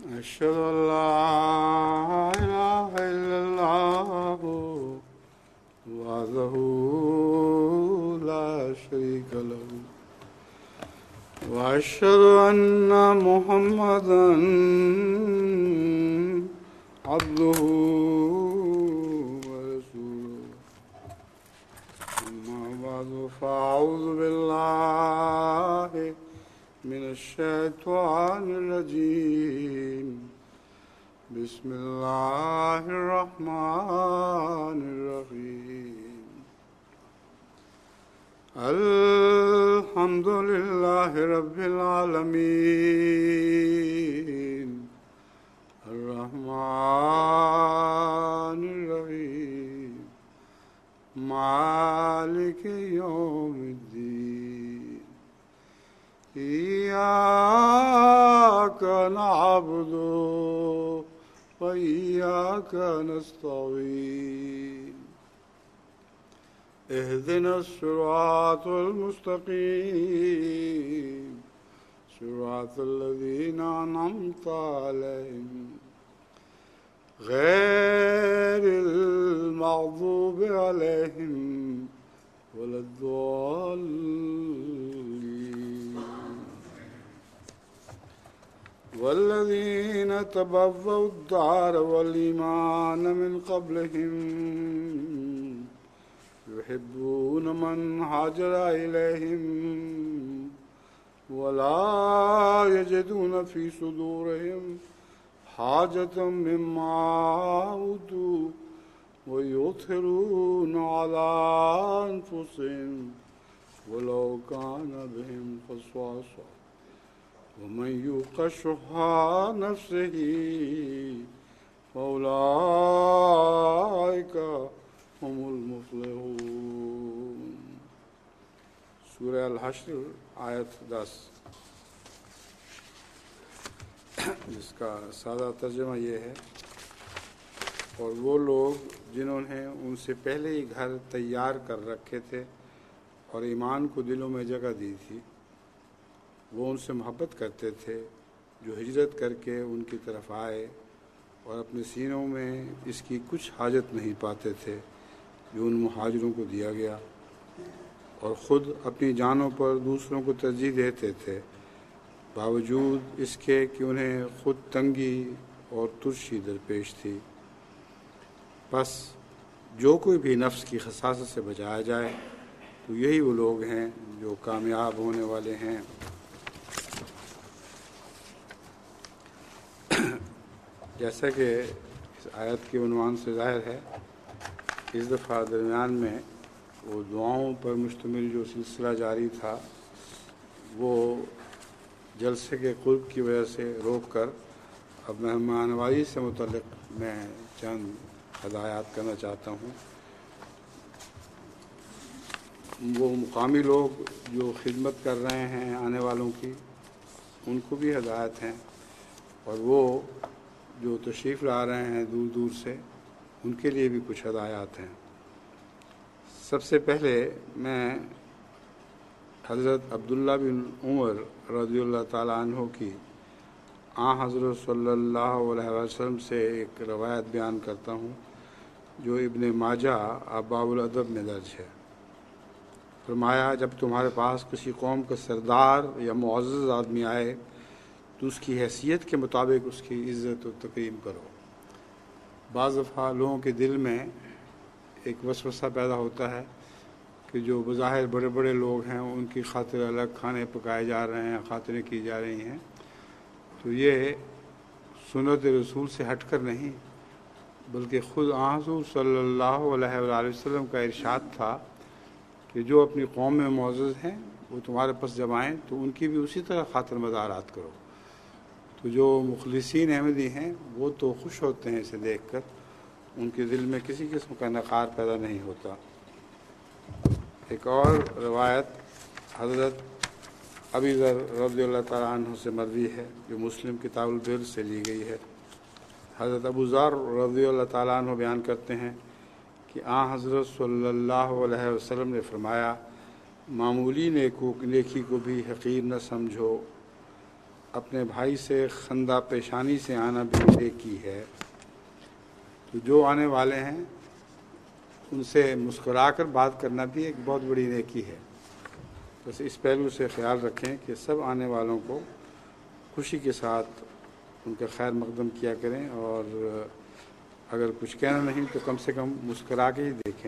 أشهد أن لا إله إلا الله وحده لا شريك له وأشهد أن محمدا عبده ورسوله أما بعد فأعوذ بالله من الشيطان الرجيم بسم الله الرحمن الرحيم الحمد لله رب العالمين الرحمن الرحيم مالك يوم الدين إياك نعبد وإياك نستعين اهدنا الصراط المستقيم صراط الذين أنعمت عليهم غير المغضوب عليهم ولا الضالين والذين تبوأوا الدار والإيمان من قبلهم يحبون من هاجر إليهم ولا يجدون في صدورهم حاجة مما أوتوا ويؤثرون على أنفسهم ولو كان بهم خصاصة ومن يوق شح نفسه فأولئك هم المفلحون. سورہ الحشر آیت 10، جس کا سادہ ترجمہ یہ ہے: اور وہ لوگ جنہوں نے ان سے پہلے ہی گھر تیار کر رکھے تھے اور ایمان کو دلوں میں جگہ دی تھی، وہ ان سے محبت کرتے تھے جو ہجرت کر کے ان کی طرف آئے اور اپنے سینوں میں اس کی کچھ حاجت نہیں پاتے تھے جو ان مہاجروں کو دیا گیا، اور خود اپنی جانوں پر دوسروں کو ترجیح دیتے تھے باوجود اس کے کہ انہیں خود تنگی اور ترشی درپیش تھی۔ بس جو کوئی بھی نفس کی خساست سے بچایا جائے تو یہی وہ لوگ ہیں جو کامیاب ہونے والے ہیں۔ جیسا کہ اس آیت کے عنوان سے ظاہر ہے، اس دفعہ درمیان میں وہ دعاؤں پر مشتمل جو سلسلہ جاری تھا وہ جلسے کے قرب کی وجہ سے روک کر اب مہمان نوازی سے متعلق میں چند ہدایات کرنا چاہتا ہوں۔ وہ مقامی لوگ جو خدمت کر رہے ہیں آنے والوں کی، ان کو بھی ہدایت ہیں، اور وہ جو تشریف لا رہے ہیں دور دور سے، ان کے لیے بھی کچھ ہدایات ہیں۔ سب سے پہلے میں حضرت عبداللہ بن عمر رضی اللہ تعالیٰ عنہ کی حضرت صلی اللہ علیہ وسلم سے ایک روایت بیان کرتا ہوں جو ابن ماجہ ابواب الادب میں درج ہے۔ فرمایا، جب تمہارے پاس کسی قوم کا سردار یا معزز آدمی آئے تو اس کی حیثیت کے مطابق اس کی عزت و تکریم کرو۔ بعض دفعہ لوگوں کے دل میں ایک وسوسہ پیدا ہوتا ہے کہ جو بظاہر بڑے بڑے لوگ ہیں ان کی خاطر الگ کھانے پکائے جا رہے ہیں، خاطریں کی جا رہی ہیں، تو یہ سنت رسول سے ہٹ کر نہیں بلکہ خود حضور صلی اللہ علیہ وآلہ وسلم کا ارشاد تھا کہ جو اپنی قوم میں معزز ہیں وہ تمہارے پاس جب آئیں تو ان کی بھی اسی طرح خاطر مدارات کرو۔ تو جو مخلصین احمدی ہیں وہ تو خوش ہوتے ہیں اسے دیکھ کر، ان کے دل میں کسی قسم کا نقار پیدا نہیں ہوتا۔ ایک اور روایت حضرت ابی ذر رضی اللہ تعالیٰ عنہ سے مروی ہے جو مسلم کتاب البر سے لی گئی ہے۔ حضرت ابو ذر رضی اللہ تعالیٰ عنہ بیان کرتے ہیں کہ حضرت صلی اللہ علیہ وسلم نے فرمایا، معمولی نیکی کو بھی حقیر نہ سمجھو، اپنے بھائی سے خندہ پیشانی سے آنا بھی نیکی ہے، تو جو آنے والے ہیں ان سے مسکرا کر بات کرنا بھی ایک بہت بڑی نیکی ہے۔ بس اس پہلو سے خیال رکھیں کہ سب آنے والوں کو خوشی کے ساتھ ان کا خیر مقدم کیا کریں، اور اگر کچھ کہنا نہیں تو کم سے کم مسکرا کے ہی دیکھیں۔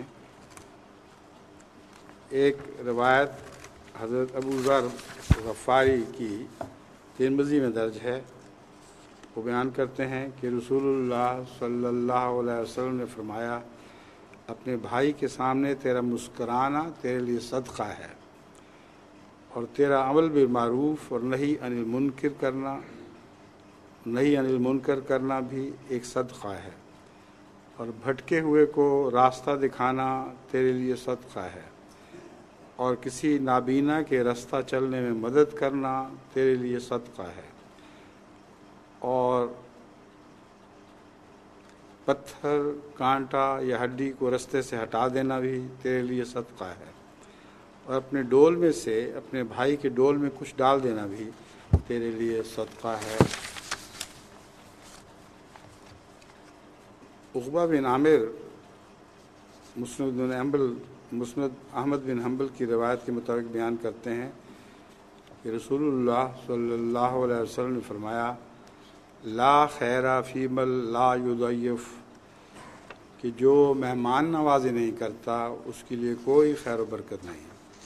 ایک روایت حضرت ابو ذر غفاری کی ترمذی میں درج ہے، وہ بیان کرتے ہیں کہ رسول اللہ صلی اللہ علیہ وسلم نے فرمایا، اپنے بھائی کے سامنے تیرا مسکرانا تیرے لیے صدقہ ہے، اور تیرا عمل بالمعروف اور نہی عن المنکر کرنا بھی ایک صدقہ ہے، اور بھٹکے ہوئے کو راستہ دکھانا تیرے لیے صدقہ ہے، اور کسی نابینا کے راستہ چلنے میں مدد کرنا تیرے لیے صدقہ ہے، اور پتھر کانٹا یا ہڈی کو رستے سے ہٹا دینا بھی تیرے لیے صدقہ ہے، اور اپنے ڈول میں سے اپنے بھائی کے ڈول میں کچھ ڈال دینا بھی تیرے لیے صدقہ ہے۔ عقبہ بن عامر مسند احمد بن حنبل کی روایت کے مطابق بیان کرتے ہیں کہ رسول اللہ صلی اللہ علیہ وسلم نے فرمایا، لا خیر فی من لا یضیف، کہ جو مہمان نوازی نہیں کرتا اس کے لیے کوئی خیر و برکت نہیں۔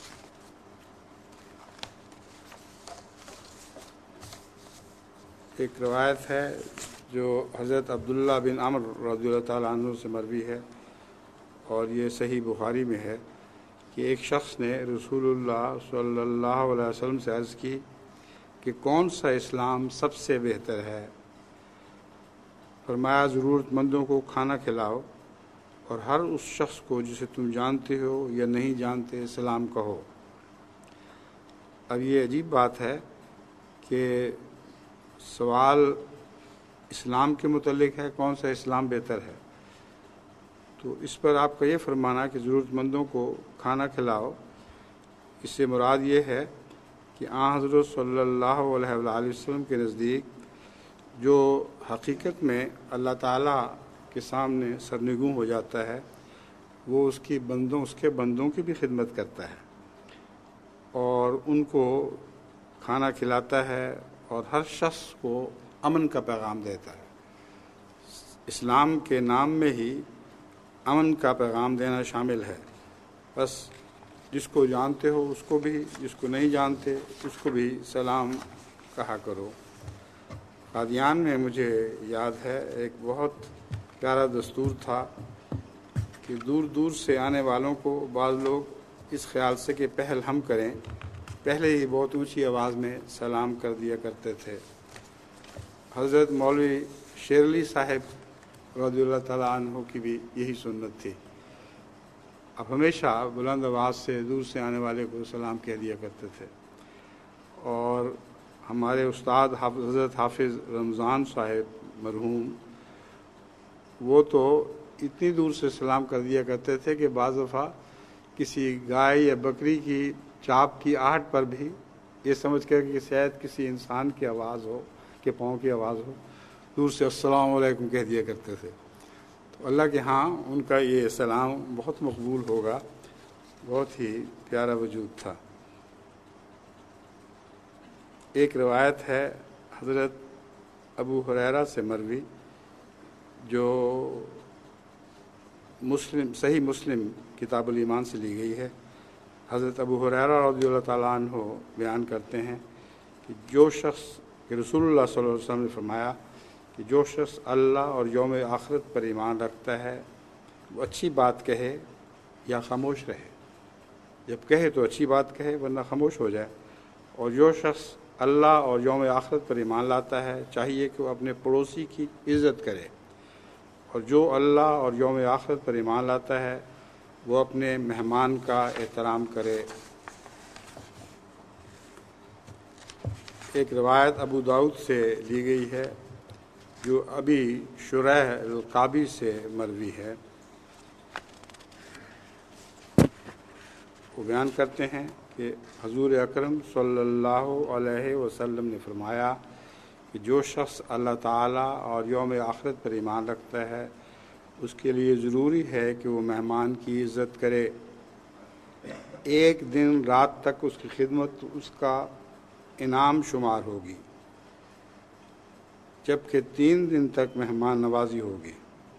ایک روایت ہے جو حضرت عبداللہ بن عمر رضی اللہ تعالیٰ عنہ سے مروی ہے، اور یہ صحیح بخاری میں ہے کہ ایک شخص نے رسول اللہ صلی اللہ علیہ وسلم سے عرض کی کہ کون سا اسلام سب سے بہتر ہے؟ فرمایا، ضرورت مندوں کو کھانا کھلاؤ، اور ہر اس شخص کو جسے تم جانتے ہو یا نہیں جانتے سلام کہو۔ اب یہ عجیب بات ہے کہ سوال اسلام کے متعلق ہے، کون سا اسلام بہتر ہے، تو اس پر آپ کا یہ فرمانا کہ ضرورت مندوں کو کھانا کھلاؤ، اس سے مراد یہ ہے کہ آن حضرت صلی اللہ علیہ وآلہ وسلم کے نزدیک جو حقیقت میں اللہ تعالیٰ کے سامنے سرنگوں ہو جاتا ہے، وہ اس کے بندوں کی بھی خدمت کرتا ہے، اور ان کو کھانا کھلاتا ہے، اور ہر شخص کو امن کا پیغام دیتا ہے۔ اسلام کے نام میں ہی امن کا پیغام دینا شامل ہے۔ بس جس کو جانتے ہو اس کو بھی، جس کو نہیں جانتے اس کو بھی سلام کہا کرو۔ قادیان میں مجھے یاد ہے ایک بہت پیارا دستور تھا کہ دور دور سے آنے والوں کو بعض لوگ اس خیال سے کہ پہل ہم کریں، پہلے ہی بہت اونچی آواز میں سلام کر دیا کرتے تھے۔ حضرت مولوی شیرلی صاحب رضی اللہ تعالیٰ عنہ کی بھی یہی سنت تھی، اب ہمیشہ بلند آواز سے دور سے آنے والے کو سلام کہہ دیا کرتے تھے۔ اور ہمارے استاد حضرت حافظ رمضان صاحب مرحوم، وہ تو اتنی دور سے سلام کر دیا کرتے تھے کہ بعض دفعہ کسی گائے یا بکری کی چاپ کی آہٹ پر بھی یہ سمجھ کر کہ شاید کسی انسان کی آواز ہو، کہ پاؤں کی آواز ہو، دور سے السلام علیکم کہہ دیا کرتے تھے۔ تو اللہ کے ہاں ان کا یہ سلام بہت مقبول ہوگا، بہت ہی پیارا وجود تھا۔ ایک روایت ہے حضرت ابو ہریرہ سے مروی، جو صحیح مسلم کتاب الایمان سے لی گئی ہے۔ حضرت ابو ہریرہ رضی اللہ تعالیٰ عنہ بیان کرتے ہیں کہ جو شخص، کہ رسول اللہ صلی اللہ علیہ وسلم نے فرمایا کہ جو شخص اللہ اور یوم آخرت پر ایمان رکھتا ہے وہ اچھی بات کہے یا خاموش رہے، جب کہے تو اچھی بات کہے ورنہ خاموش ہو جائے، اور جو شخص اللہ اور یوم آخرت پر ایمان لاتا ہے چاہیے کہ وہ اپنے پڑوسی کی عزت کرے، اور جو اللہ اور یوم آخرت پر ایمان لاتا ہے وہ اپنے مہمان کا احترام کرے۔ ایک روایت ابو داؤد سے لی گئی ہے جو ابی شریح القابی سے مروی ہے، وہ بیان کرتے ہیں کہ حضور اکرم صلی اللہ علیہ وسلم نے فرمایا، کہ جو شخص اللہ تعالیٰ اور یوم آخرت پر ایمان رکھتا ہے اس کے لیے ضروری ہے کہ وہ مہمان کی عزت کرے۔ ایک دن رات تک اس کی خدمت اس کا انعام شمار ہوگی، جبکہ 3 دن تک مہمان نوازی ہوگی۔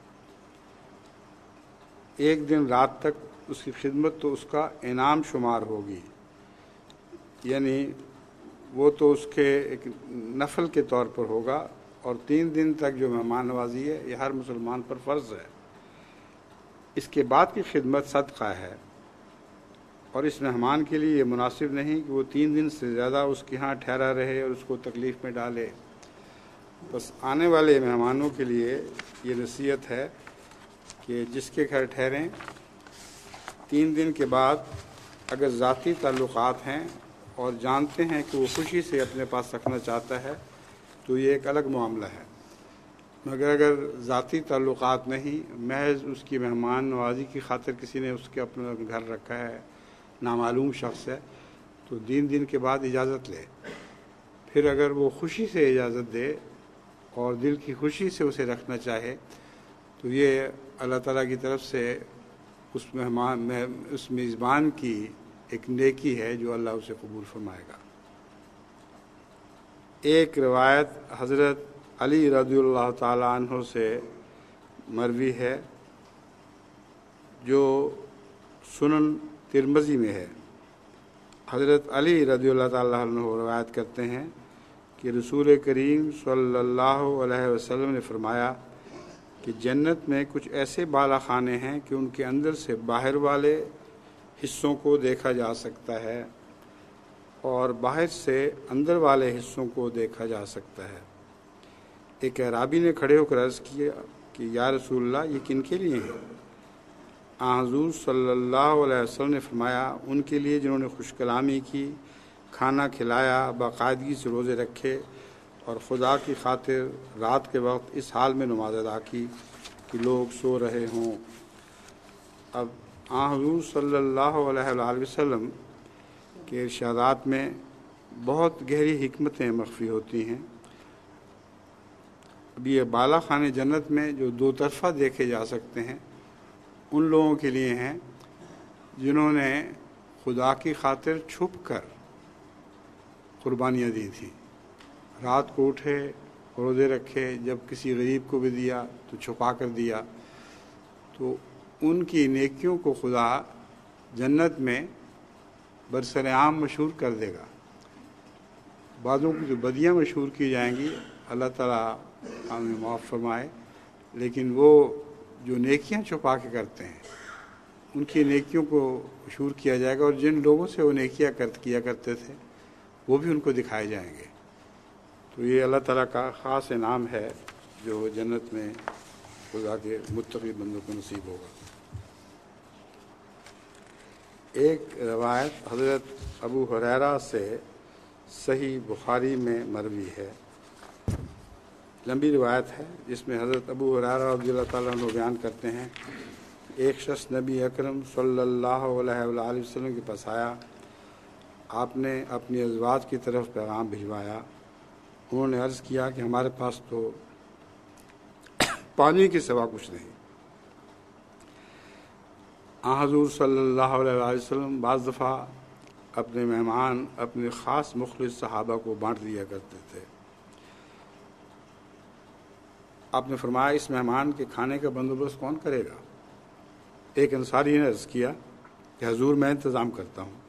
ایک دن رات تک اس کی خدمت تو اس کا انعام شمار ہوگی، یعنی وہ تو اس کے ایک نفل کے طور پر ہوگا، اور 3 دن تک جو مہمان نوازی ہے یہ ہر مسلمان پر فرض ہے۔ اس کے بعد کی خدمت صدقہ ہے، اور اس مہمان کے لیے یہ مناسب نہیں کہ وہ 3 دن سے زیادہ اس کے ہاں ٹھہرا رہے اور اس کو تکلیف میں ڈالے۔ بس آنے والے مہمانوں کے لیے یہ نصیحت ہے کہ جس کے گھر ٹھہریں 3 دن کے بعد اگر ذاتی تعلقات ہیں اور جانتے ہیں کہ وہ خوشی سے اپنے پاس رکھنا چاہتا ہے تو یہ ایک الگ معاملہ ہے، مگر اگر ذاتی تعلقات نہیں، محض اس کی مہمان نوازی کی خاطر کسی نے اس کے اپنا گھر رکھا ہے، نامعلوم شخص ہے، تو 3 دن کے بعد اجازت لے۔ پھر اگر وہ خوشی سے اجازت دے اور دل کی خوشی سے اسے رکھنا چاہے تو یہ اللہ تعالیٰ کی طرف سے اس میزبان کی ایک نیکی ہے جو اللہ اسے قبول فرمائے گا۔ ایک روایت حضرت علی رضی اللہ تعالیٰ عنہ سے مروی ہے جو سنن ترمذی میں ہے۔ حضرت علی رضی اللہ تعالیٰ عنہ روایت کرتے ہیں کہ رسول کریم صلی اللہ علیہ وسلم نے فرمایا کہ جنت میں کچھ ایسے بالا خانے ہیں کہ ان کے اندر سے باہر والے حصوں کو دیکھا جا سکتا ہے اور باہر سے اندر والے حصوں کو دیکھا جا سکتا ہے۔ ایک اعرابی نے کھڑے ہو کر عرض کیا کہ یا رسول اللہ، یہ کن کے لیے ہیں؟ حضور صلی اللہ علیہ وسلم نے فرمایا، ان کے لیے جنہوں نے خوش کلامی کی، کھانا کھلایا، باقاعدگی سے روزے رکھے اور خدا کی خاطر رات کے وقت اس حال میں نماز ادا کی کہ لوگ سو رہے ہوں۔ اب حضور صلی اللہ علیہ وآلہ وسلم کے ارشادات میں بہت گہری حکمتیں مخفی ہوتی ہیں۔ اب یہ بالا خانے جنت میں جو 2 طرفہ دیکھے جا سکتے ہیں ان لوگوں کے لیے ہیں جنہوں نے خدا کی خاطر چھپ کر قربانیاں دی تھیں، رات کو اٹھے، روزے رکھے، جب کسی غریب کو بھی دیا تو چھپا کر دیا، تو ان کی نیکیوں کو خدا جنت میں برسر عام مشہور کر دے گا۔ بعضوں کی جو بدیاں مشہور کی جائیں گی اللہ تعالیٰ ہمیں معاف فرمائے، لیکن وہ جو نیکیاں چھپا کے کرتے ہیں ان کی نیکیوں کو مشہور کیا جائے گا، اور جن لوگوں سے وہ نیکیاں کیا کرتے تھے وہ بھی ان کو دکھائے جائیں گے۔ تو یہ اللہ تعالیٰ کا خاص انعام ہے جو جنت میں خدا کے متقی بندوں کو نصیب ہوگا۔ ایک روایت حضرت ابو ہریرہ سے صحیح بخاری میں مروی ہے، لمبی روایت ہے جس میں حضرت ابو ہریرہ رضی اللہ تعالیٰ عنہ بیان کرتے ہیں ایک شخص نبی اکرم صلی اللہ علیہ وآلہ وسلم کے پاس آیا، آپ نے اپنی ازواج کی طرف پیغام بھجوایا۔ انہوں نے عرض کیا کہ ہمارے پاس تو پانی کے سوا کچھ نہیں۔ حضور صلی اللہ علیہ وآلہ وسلم بعض دفعہ اپنے مہمان اپنے خاص مخلص صحابہ کو بانٹ دیا کرتے تھے۔ آپ نے فرمایا اس مہمان کے کھانے کا بندوبست کون کرے گا؟ ایک انصاری نے عرض کیا کہ حضور میں انتظام کرتا ہوں۔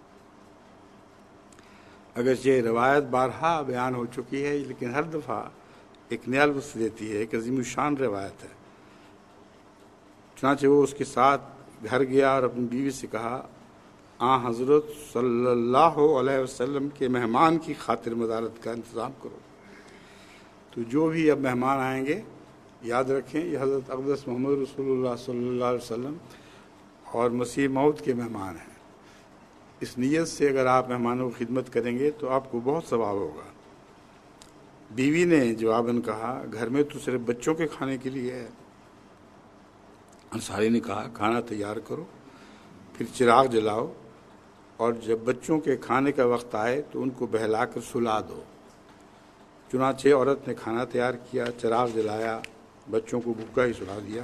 اگرچہ روایت بارہا بیان ہو چکی ہے لیکن ہر دفعہ ایک نیا لطف دیتی ہے، ایک عظیم الشان روایت ہے۔ چنانچہ وہ اس کے ساتھ گھر گیا اور اپنی بیوی سے کہا، حضرت صلی اللہ علیہ وسلم کے مہمان کی خاطر مدارت کا انتظام کرو۔ تو جو بھی اب مہمان آئیں گے یاد رکھیں یہ حضرت اقدس محمد رسول اللہ صلی اللہ علیہ وسلم اور مسیح موعود کے مہمان ہیں۔ اس نیت سے اگر آپ مہمانوں کی خدمت کریں گے تو آپ کو بہت ثواب ہوگا۔ بیوی نے جواباً کہا، گھر میں تو صرف بچوں کے کھانے کے لیے ہے۔ انصاری نے کہا، کھانا تیار کرو، پھر چراغ جلاؤ، اور جب بچوں کے کھانے کا وقت آئے تو ان کو بہلا کر سلا دو۔ चुनाचे औरत ने खाना तैयार किया, चिराग जलाया, बच्चों को भूखा ही सुला दिया।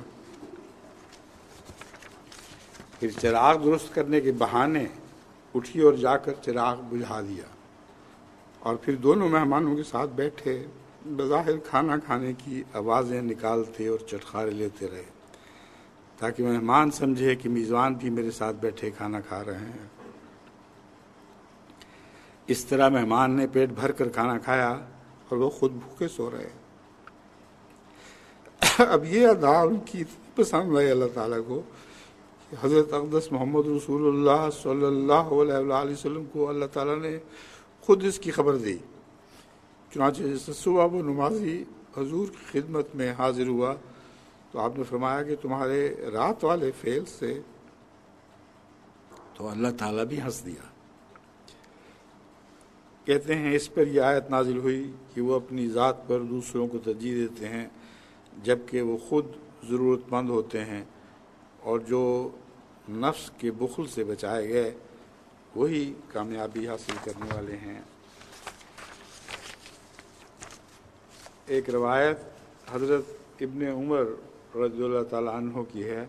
फिर चिराग दुरुस्त करने के बहाने उठी और जाकर चिराग बुझा दिया और फिर दोनों मेहमानों के साथ बैठे बज़ाहिर खाना खाने की आवाज़ें निकालते और चटखारे लेते रहे ताकि मेहमान समझे कि मेज़बान भी मेरे साथ बैठे खाना खा रहे हैं। इस तरह मेहमान ने पेट भर कर खाना खाया और वो खुद भूखे सो रहे। अब ये अदा उनकी पसंद है अल्लाह ताला को कि हज़रत अक़दस मोहम्मद रसूलुल्लाह सल्लल्लाहु अलैहि वसल्लम को अल्लाह ताला ने खुद इसकी खबर दी। चुनांचे जैसे सुबह वो नमाजी हजूर की खिदमत में हाजिर हुआ तो आपने फरमाया कि तुम्हारे रात वाले फेल से तो अल्लाह ताला भी हंस दिया। कहते हैं इस पर यह आयत नाजिल हुई कि वो अपनी ज़ात पर दूसरों को तरजीह देते हैं जबकि वो खुद ज़रूरतमंद होते हैं और जो नफ्स के बुखल से बचाए गए वही कामयाबी हासिल करने वाले हैं। एक रवायत हज़रत इब्ने उमर रज़ियल्लाहु ताला अन्हु की है।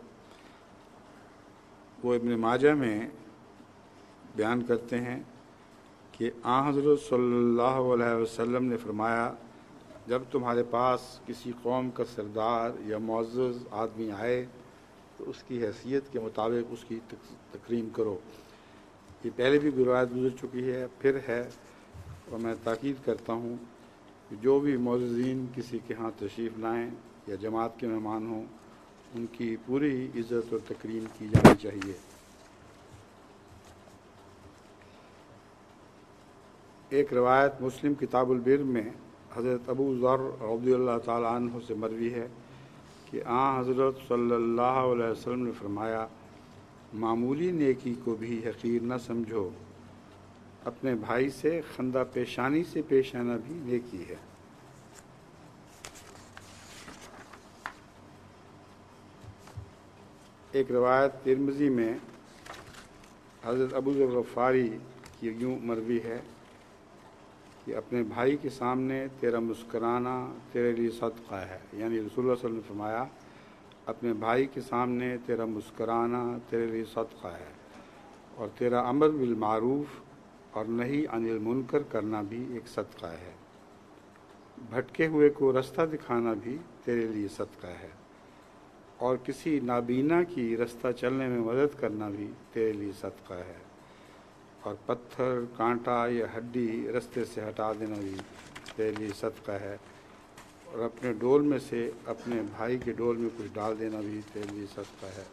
वो इब्ने माजा में बयान करते हैं कि हज़रत सल्लल्लाहु अलैहि वसल्लम ने फरमाया, जब तुम्हारे पास किसी कौम का सरदार या मुअज़्ज़ज़ आदमी आए तो उसकी हैसियत के मुताबिक उसकी तकरीम करो। ये पहले भी रिवायत गुजर चुकी है, फिर है, और मैं ताकीद करता हूँ कि जो भी मुअज़्ज़िन किसी के यहाँ तशरीफ़ लाएँ या जमात के मेहमान हों उनकी पूरी इज़्ज़त और तकरीम की जानी चाहिए। एक रवायत मुस्लिम किताबुल बिर में हज़रत अबू ज़र रज़ियल्लाहु ताला अन्हु से मरवी है कि हज़रत सल्लल्लाहु अलैहि वसल्लम ने फरमाया, मामूली नेकी को भी हक़ीर न समझो, अपने भाई से खंदा पेशानी से पेश आना भी नेकी है। एक रवायत तिरमिज़ी में हज़रत अबू ज़र ग़फ़ारी की यूँ मरवी है कि अपने भाई के सामने तेरा मुस्कुराना तेरे लिए सदका है, यानी रसूलुल्लाह सल्लल्लाहु अलैहि वसल्लम ने फरमाया अपने भाई के सामने तेरा मुस्कुराना तेरे लिए सदका है और तेरा अमर बिल मारूफ और नहीं अनिल मुनकर करना भी एक सदका है। भटके हुए को रास्ता दिखाना भी तेरे लिए सदका है और किसी नाबीना की रास्ता चलने में मदद करना भी तेरे लिए सदका है और पत्थर कांटा या हड्डी रास्ते से हटा देना भी तेरे लिए सदका है और अपने डोल में से अपने भाई के डोल में कुछ डाल देना भी तेरे लिए सदका है।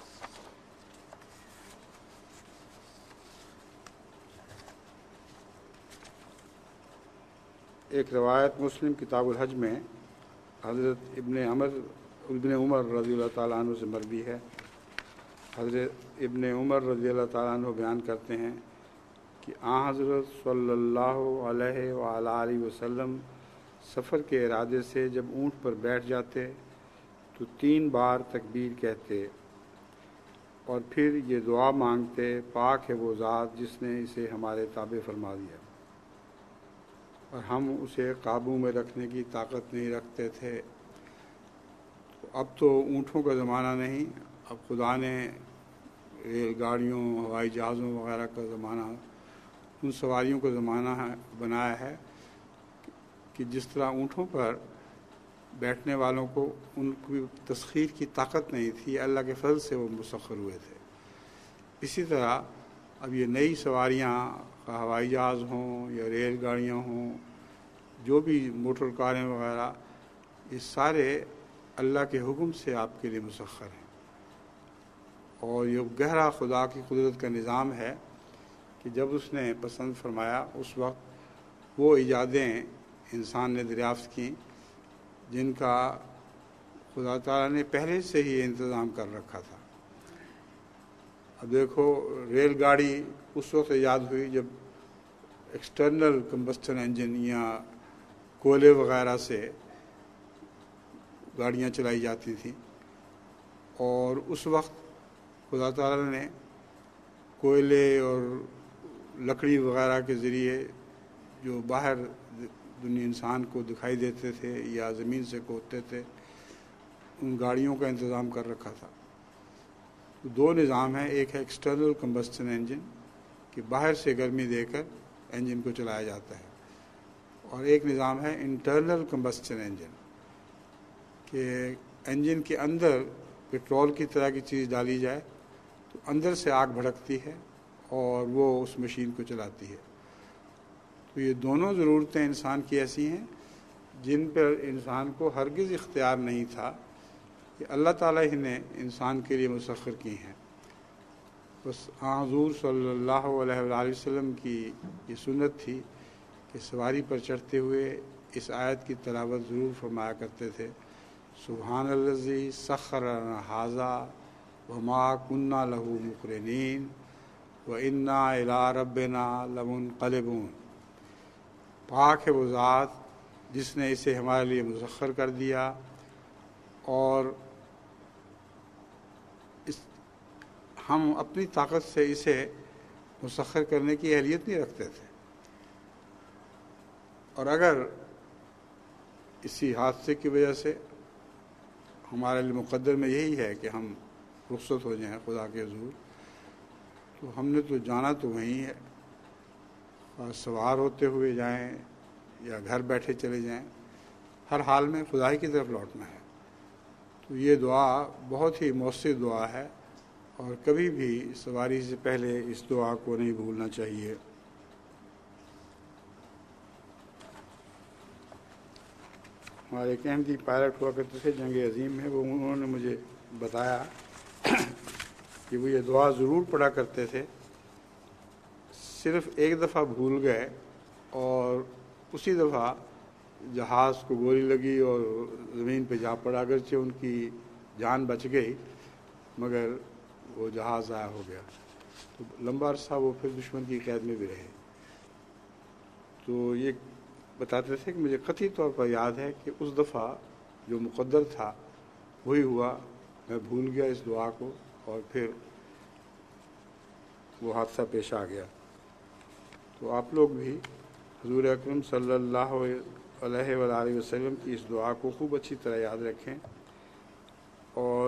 एक रवायत मुस्लिम किताबुल हज में हज़रत इब्ने उमर रज़ियल्लाहु ताला अन्हु से मरवी है। हज़रत इब्ने उमर रज़ियल्लाहु ताला अन्हु बयान करते हैं कि हज़रत सल्लल्लाहु अलैहि वसल्लम सफ़र के इरादे से जब ऊँट पर बैठ जाते तो 3 बार तकबीर कहते और फिर ये दुआ मांगते, पाक है वो ज़ात जिसने इसे हमारे ताबे फरमा दिया और हम उसे काबू में रखने की ताकत नहीं रखते थे। तो अब तो ऊँटों का ज़माना नहीं, अब खुदा ने रेलगाड़ियों हवाई जहाज़ों वगैरह का ज़माना, उन सवारियों का ज़माना बनाया है कि जिस तरह ऊँटों पर बैठने वालों को उनकी तस्खीर की ताकत नहीं थी, अल्लाह के फजल से वो मुसख्खर हुए थे। इसी तरह अब ये नई सवारियाँ हवाई जहाज़ हों या रेलगाड़ियाँ हों, जो भी मोटर कारें वगैरह, ये सारे अल्लाह के हुक्म से आपके लिए मुसख्खर हैं और ये गहरा खुदा की कुदरत का निज़ाम है कि जब उसने पसंद फरमाया उस वक्त वो इजादें इंसान ने दरियाफ़्त की जिनका खुदा ताला ने पहले से ही इंतज़ाम कर रखा था। अब देखो, रेलगाड़ी उस वक्त ईजाद हुई जब एक्सटर्नल कंबस्टन इंजन या कोयले वगैरह से गाड़ियाँ चलाई जाती थी और उस वक्त खुदा ताला ने कोयले और लकड़ी वगैरह के ज़रिए जो बाहर دنیا انسان کو دکھائی دیتے تھے یا زمین سے کودتے تھے، ان گاڑیوں کا انتظام کر رکھا تھا۔ تو دو نظام ہیں، ایک ہے ایکسٹرنل کمبسٹن انجن کہ باہر سے گرمی دے کر انجن کو چلایا جاتا ہے، اور ایک نظام ہے انٹرنل کمبسٹن انجن کہ انجن کے اندر پٹرول کی طرح کی چیز ڈالی جائے تو اندر سے آگ بھڑکتی ہے اور وہ اس مشین کو چلاتی ہے۔ تو یہ دونوں ضرورتیں انسان کی ایسی ہیں جن پر انسان کو ہرگز اختیار نہیں تھا، کہ اللہ تعالیٰ ہی نے انسان کے لیے مسخر کی ہیں۔ بس حضور صلی اللہ علیہ وآلہ وسلم کی یہ سنت تھی کہ سواری پر چڑھتے ہوئے اس آیت کی تلاوت ضرور فرمایا کرتے تھے، سبحان الذی سخر لنا ھذا وما کنا لہ مقرنین وانا الی ربنا لمنقلبون۔ پاک ہے وہ ذات جس نے اسے ہمارے لیے مسخر کر دیا، اور ہم اپنی طاقت سے اسے مسخر کرنے کی اہلیت نہیں رکھتے تھے، اور اگر اسی حادثے کی وجہ سے ہمارے لیے مقدر میں یہی ہے کہ ہم رخصت ہو جائیں خدا کے حضور، تو ہم نے تو جانا تو وہیں ہے، اور سوار ہوتے ہوئے جائیں یا گھر بیٹھے چلے جائیں، ہر حال میں خدا ہی کی طرف لوٹنا ہے۔ تو یہ دعا بہت ہی مؤثر دعا ہے، اور کبھی بھی سواری سے پہلے اس دعا کو نہیں بھولنا چاہیے۔ ہمارے ایک احمدی پائلٹ ہوا کرتے تھے جنگ عظیم میں، وہ انہوں نے مجھے بتایا کہ وہ یہ دعا ضرور پڑھا کرتے تھے، صرف ایک دفعہ بھول گئے اور اسی دفعہ جہاز کو گولی لگی اور زمین پہ جا پڑا، اگرچہ ان کی جان بچ گئی مگر وہ جہاز ضائع ہو گیا، تو لمبا عرصہ وہ پھر دشمن کی قید میں بھی رہے۔ تو یہ بتاتے تھے کہ مجھے قطعی طور پر یاد ہے کہ اس دفعہ جو مقدر تھا وہی ہوا، میں بھول گیا اس دعا کو اور پھر وہ حادثہ پیش آ گیا۔ تو آپ لوگ بھی حضور اکرم صلی اللہ علیہ وآلہ وسلم کی اس دعا کو خوب اچھی طرح یاد رکھیں، اور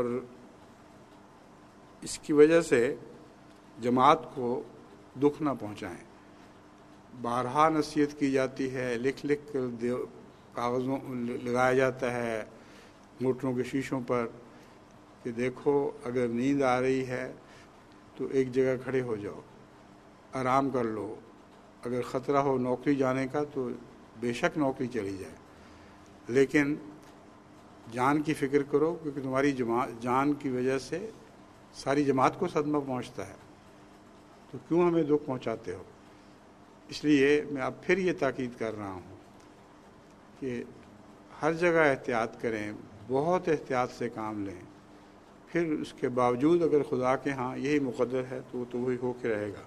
اس کی وجہ سے جماعت کو دکھ نہ پہنچائیں۔ بارہا نصیحت کی جاتی ہے، لکھ لکھ کر کاغذوں لگایا جاتا ہے موٹروں کے شیشوں پر کہ دیکھو اگر نیند آ رہی ہے تو ایک جگہ کھڑے ہو جاؤ، آرام کر لو، اگر خطرہ ہو نوکری جانے کا تو بے شک نوکری چلی جائے، لیکن جان کی فکر کرو، کیونکہ تمہاری جان کی وجہ سے ساری جماعت کو صدمہ پہنچتا ہے، تو کیوں ہمیں دکھ پہنچاتے ہو؟ اس لیے میں اب پھر یہ تاکید کر رہا ہوں کہ ہر جگہ احتیاط کریں، بہت احتیاط سے کام لیں، پھر اس کے باوجود اگر خدا کے ہاں یہی مقدر ہے تو وہی ہو کے رہے گا۔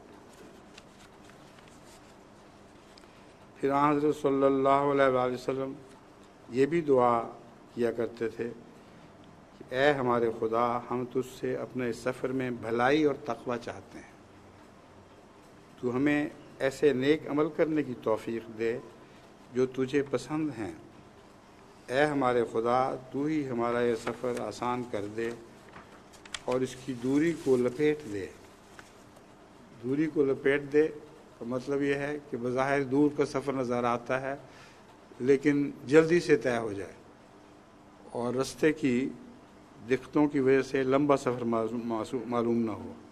پھر حضرت صلی اللہ علیہ وآلہ وسلم یہ بھی دعا کیا کرتے تھے کہ اے ہمارے خدا، ہم تجھ سے اپنے سفر میں بھلائی اور تقوی چاہتے ہیں، تو ہمیں ایسے نیک عمل کرنے کی توفیق دے جو تجھے پسند ہیں۔ اے ہمارے خدا، تو ہی ہمارا یہ سفر آسان کر دے اور اس کی دوری کو لپیٹ دے۔ دوری کو لپیٹ دے کا مطلب یہ ہے کہ بظاہر دور کا سفر نظر آتا ہے لیکن جلدی سے طے ہو جائے، اور رستے کی دقتوں کی وجہ سے لمبا سفر معلوم نہ ہو۔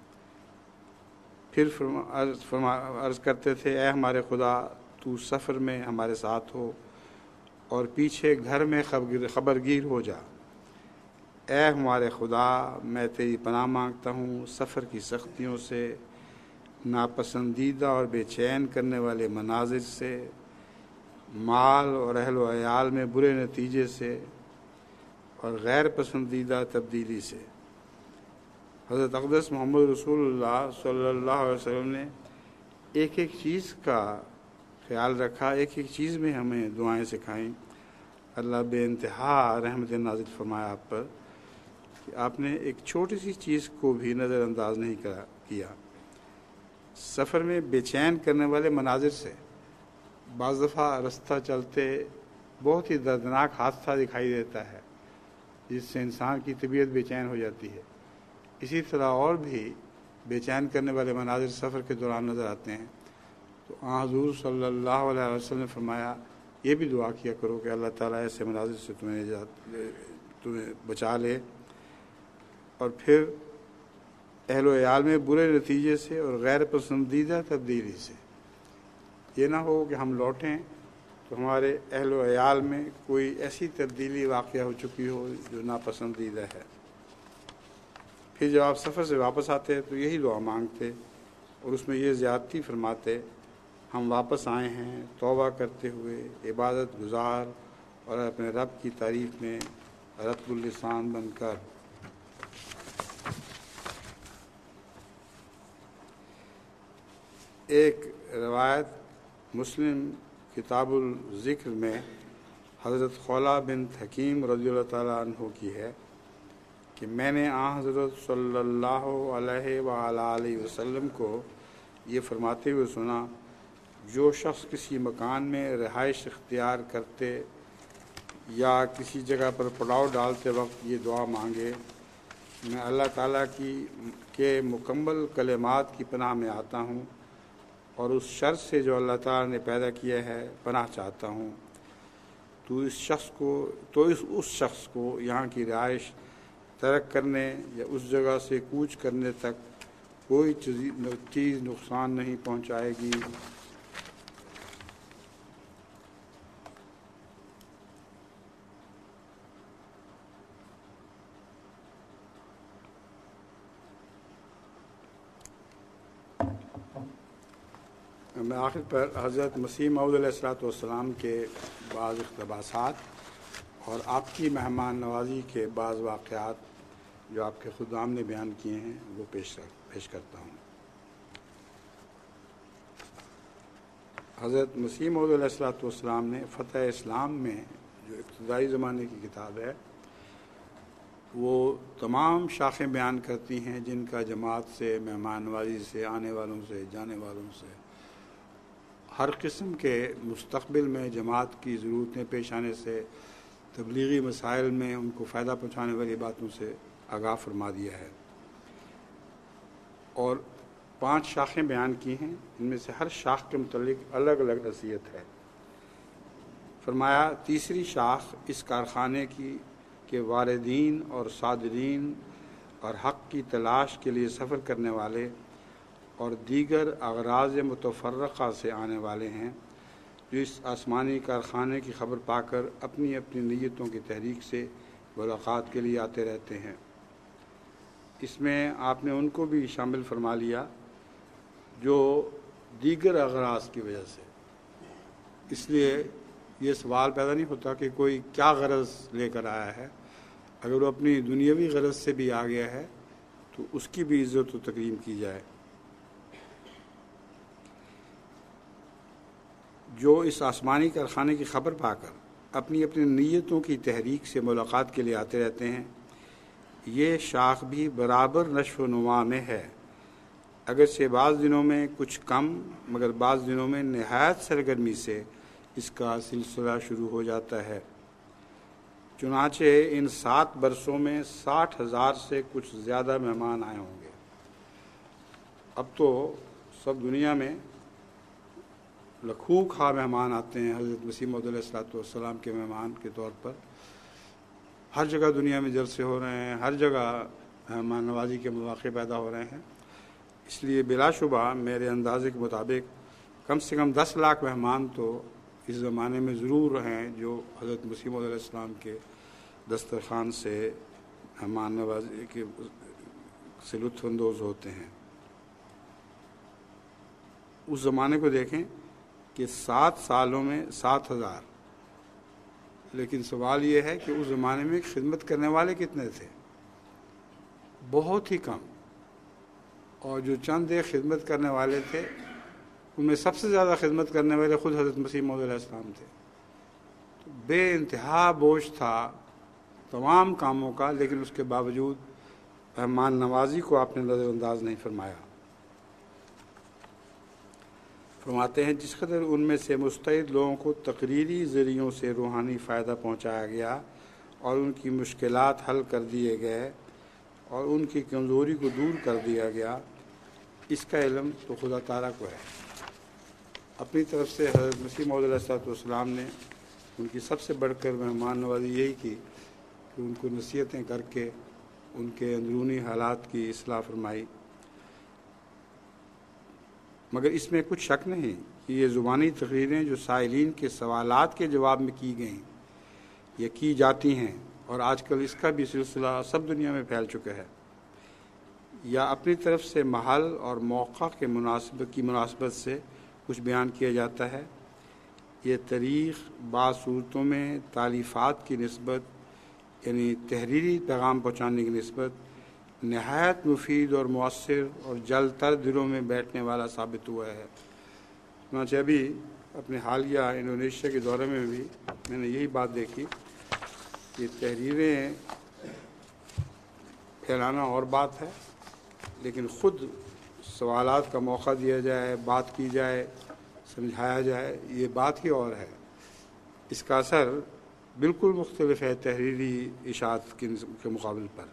پھر عرض کرتے تھے اے ہمارے خدا، تو سفر میں ہمارے ساتھ ہو اور پیچھے گھر میں خبرگیر ہو جا۔ اے ہمارے خدا، میں تیری پناہ مانگتا ہوں سفر کی سختیوں سے، ناپسندیدہ اور بے چین کرنے والے مناظر سے، مال اور اہل و عیال میں برے نتیجے سے اور غیر پسندیدہ تبدیلی سے۔ حضرت اقدس محمد رسول اللہ صلی اللہ علیہ وسلم نے ایک ایک چیز کا خیال رکھا، ایک ایک چیز میں ہمیں دعائیں سکھائیں۔ اللہ بے انتہا رحمت نازل فرمایا آپ پر کہ آپ نے ایک چھوٹی سی چیز کو بھی نظر انداز نہیں کیا۔ سفر میں بے چین کرنے والے مناظر سے، بعض دفعہ رستہ چلتے بہت ہی دردناک حادثہ دکھائی دیتا ہے جس سے انسان کی طبیعت بے چین ہو جاتی ہے. اسی طرح اور بھی بے چین کرنے والے مناظر سفر کے دوران نظر آتے ہیں. تو حضور صلی اللہ علیہ وسلم نے فرمایا یہ بھی دعا کیا کرو کہ اللہ تعالیٰ ایسے مناظر سے تمہیں بچا لے. اور پھر اہل و عیال میں برے نتیجے سے اور غیر پسندیدہ تبدیلی سے. یہ نہ ہو کہ ہم لوٹیں تو ہمارے اہل و عیال میں کوئی ایسی تبدیلی واقع ہو چکی ہو جو ناپسندیدہ ہے. پھر جب آپ سفر سے واپس آتے تو یہی دعا مانگتے اور اس میں یہ زیادتی فرماتے ہم واپس آئے ہیں توبہ کرتے ہوئے عبادت گزار اور اپنے رب کی تعریف میں رطب اللسان بن کر. ایک روایت مسلم کتاب الذکر میں حضرت خولہ بنت حکیم رضی اللہ تعالیٰ عنہ کی ہے کہ میں نے حضرت صلی اللہ علیہ وآلہ وسلم کو یہ فرماتے ہوئے سنا جو شخص کسی مکان میں رہائش اختیار کرتے یا کسی جگہ پر پڑاؤ ڈالتے وقت یہ دعا مانگے میں اللہ تعالیٰ کے مکمل کلمات کی پناہ میں آتا ہوں اور اس شر سے جو اللہ تعالیٰ نے پیدا کیا ہے پناہ چاہتا ہوں. تو اس شخص کو یہاں کی رہائش ترک کرنے یا اس جگہ سے کوچ کرنے تک کوئی چیز نقصان نہیں پہنچائے گی. میں آخر پر حضرت مسیح موعود علیہ الصلوۃ والسلام کے بعض اقتباسات اور آپ کی مہمان نوازی کے بعض واقعات جو آپ کے خود عام نے بیان کیے ہیں وہ پیش کرتا ہوں. حضرت مسیح موعود علیہ الصلوۃ والسلام نے فتح اسلام میں جو ابتدائی زمانے کی کتاب ہے وہ تمام شاخیں بیان کرتی ہیں جن کا جماعت سے مہمان نوازی سے آنے والوں سے جانے والوں سے ہر قسم کے مستقبل میں جماعت کی ضرورتیں پیش آنے سے تبلیغی مسائل میں ان کو فائدہ پہنچانے والی باتوں سے آگاہ فرما دیا ہے. اور 5 شاخیں بیان کی ہیں ان میں سے ہر شاخ کے متعلق الگ الگ نصیحت ہے. فرمایا تیسری شاخ اس کارخانے کی کہ واردین اور صادرین اور حق کی تلاش کے لیے سفر کرنے والے اور دیگر اغراض متفرقہ سے آنے والے ہیں جو اس آسمانی کارخانے کی خبر پا کر اپنی اپنی نیتوں کی تحریک سے ملاقات کے لیے آتے رہتے ہیں. اس میں آپ نے ان کو بھی شامل فرما لیا جو دیگر اغراض کی وجہ سے. اس لیے یہ سوال پیدا نہیں ہوتا کہ کوئی کیا غرض لے کر آیا ہے. اگر وہ اپنی دنیاوی غرض سے بھی آ گیا ہے تو اس کی بھی عزت و تکریم کی جائے. جو اس آسمانی کارخانے کی خبر پا کر اپنی اپنی نیتوں کی تحریک سے ملاقات کے لیے آتے رہتے ہیں یہ شاخ بھی برابر نشو و نما میں ہے. اگرچہ بعض دنوں میں کچھ کم مگر بعض دنوں میں نہایت سرگرمی سے اس کا سلسلہ شروع ہو جاتا ہے. چنانچہ ان 7 برسوں میں 60,000 سے کچھ زیادہ مہمان آئے ہوں گے. اب تو سب دنیا میں لکھوں خواہ مہمان آتے ہیں حضرت مسیح موعود علیہ الصلوۃ والسلام کے مہمان کے طور پر. ہر جگہ دنیا میں جلسے ہو رہے ہیں, ہر جگہ مہمان نوازی کے مواقع پیدا ہو رہے ہیں. اس لیے بلا شبہ میرے اندازے کے مطابق کم سے کم 10 لاکھ مہمان تو اس زمانے میں ضرور ہیں جو حضرت مسیح موعود علیہ السلام کے دسترخوان سے مہمان نوازی کے سے لطف اندوز ہوتے ہیں. اس زمانے کو دیکھیں کہ 7 سالوں میں 7,000. لیکن سوال یہ ہے کہ اس زمانے میں خدمت کرنے والے کتنے تھے؟ بہت ہی کم. اور جو چند ایک خدمت کرنے والے تھے ان میں سب سے زیادہ خدمت کرنے والے خود حضرت مسیح موعود علیہ السلام تھے. تو بے انتہا بوجھ تھا تمام کاموں کا, لیکن اس کے باوجود مہمان نوازی کو آپ نے نظر انداز نہیں فرمایا. فرماتے ہیں جس قدر ان میں سے مستعد لوگوں کو تقریری ذریعوں سے روحانی فائدہ پہنچایا گیا اور ان کی مشکلات حل کر دیے گئے اور ان کی کمزوری کو دور کر دیا گیا، اس کا علم تو خدا تعالیٰ کو ہے۔ اپنی طرف سے حضرت مسیح موعود علیہ السلام نے ان کی سب سے بڑھ کر مہمان نوازی یہی کی کہ ان کو نصیحتیں کر کے ان کے اندرونی حالات کی اصلاح فرمائی۔ مگر اس میں کچھ شک نہیں کہ یہ زبانی تقریریں جو سائلین کے سوالات کے جواب میں کی گئیں یا کی جاتی ہیں، اور آج کل اس کا بھی سلسلہ سب دنیا میں پھیل چکا ہے، یا اپنی طرف سے محل اور موقع کے مناسبت سے کچھ بیان کیا جاتا ہے، یہ طریق بعض صورتوں میں تالیفات کی نسبت یعنی تحریری پیغام پہنچانے کی نسبت نہایت مفید اور مؤثر اور جلد تر دلوں میں بیٹھنے والا ثابت ہوا ہے۔ چنانچہ ابھی اپنے حالیہ انڈونیشیا کے دورے میں بھی میں نے یہی بات دیکھی کہ تحریریں پھیلانا اور بات ہے، لیکن خود سوالات کا موقع دیا جائے، بات کی جائے، سمجھایا جائے، یہ بات ہی اور ہے۔ اس کا اثر بالکل مختلف ہے تحریری اشاعت کے مقابل پر۔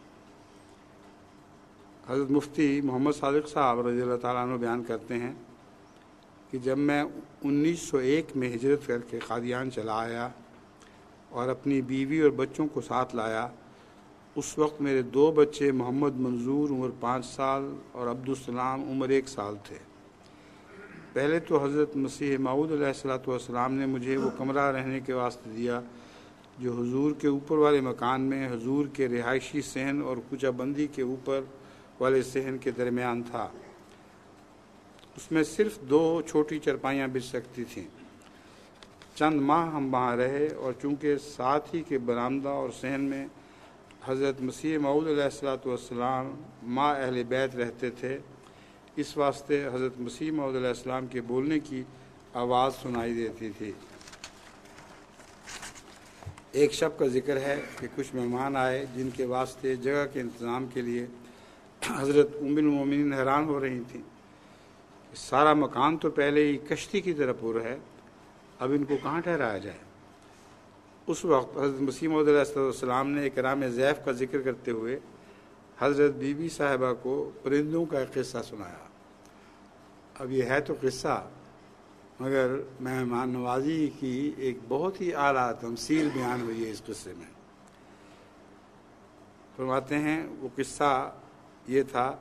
حضرت مفتی محمد صادق صاحب رضی اللہ تعالیٰ عنہ بیان کرتے ہیں کہ جب میں 1901 میں ہجرت کر کے قادیان چلا آیا اور اپنی بیوی اور بچوں کو ساتھ لایا، اس وقت میرے 2 بچے محمد منظور عمر 5 سال اور عبدالسلام عمر 1 سال تھے۔ پہلے تو حضرت مسیح موعود علیہ السلام نے مجھے وہ کمرہ رہنے کے واسطے دیا جو حضور کے اوپر والے مکان میں حضور کے رہائشی صحن اور کوچہ بندی کے اوپر والے صحن کے درمیان تھا۔ اس میں صرف 2 چھوٹی چرپائیاں بچھ سکتی تھیں۔ چند ماہ ہم وہاں رہے، اور چونکہ ساتھ ہی کے برآمدہ اور صحن میں حضرت مسیح موعود علیہ السلام ماں اہل بیت رہتے تھے، اس واسطے حضرت مسیح موعود علیہ السلام کے بولنے کی آواز سنائی دیتی تھی۔ ایک شب کا ذکر ہے کہ کچھ مہمان آئے جن کے واسطے جگہ کے انتظام کے لیے حضرت ام المومنین حیران ہو رہی تھیں۔ سارا مکان تو پہلے ہی کشتی کی طرح پر ہے، اب ان کو کہاں ٹھہرایا جائے؟ اس وقت حضرت مسیح موعود علیہ السلام نے اکرام ضیف کا ذکر کرتے ہوئے حضرت بی بی صاحبہ کو پرندوں کا ایک قصہ سنایا۔ اب یہ ہے تو قصہ، مگر مہمان نوازی کی ایک بہت ہی اعلیٰ تمثیل بیان ہوئی ہے اس قصے میں۔ فرماتے ہیں وہ قصہ یہ تھا،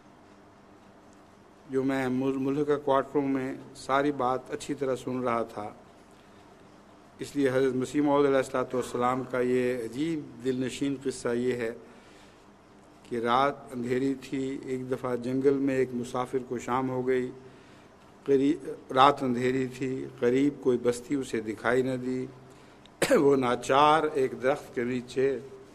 جو میں ملحقہ کوارٹروں میں ساری بات اچھی طرح سن رہا تھا، اس لیے حضرت مسیح موعود علیہ السلام کا یہ عجیب دل نشین قصہ یہ ہے کہ رات اندھیری تھی، ایک دفعہ جنگل میں ایک مسافر کو شام ہو گئی، رات اندھیری تھی، قریب کوئی بستی اسے دکھائی نہ دی، وہ ناچار ایک درخت کے نیچے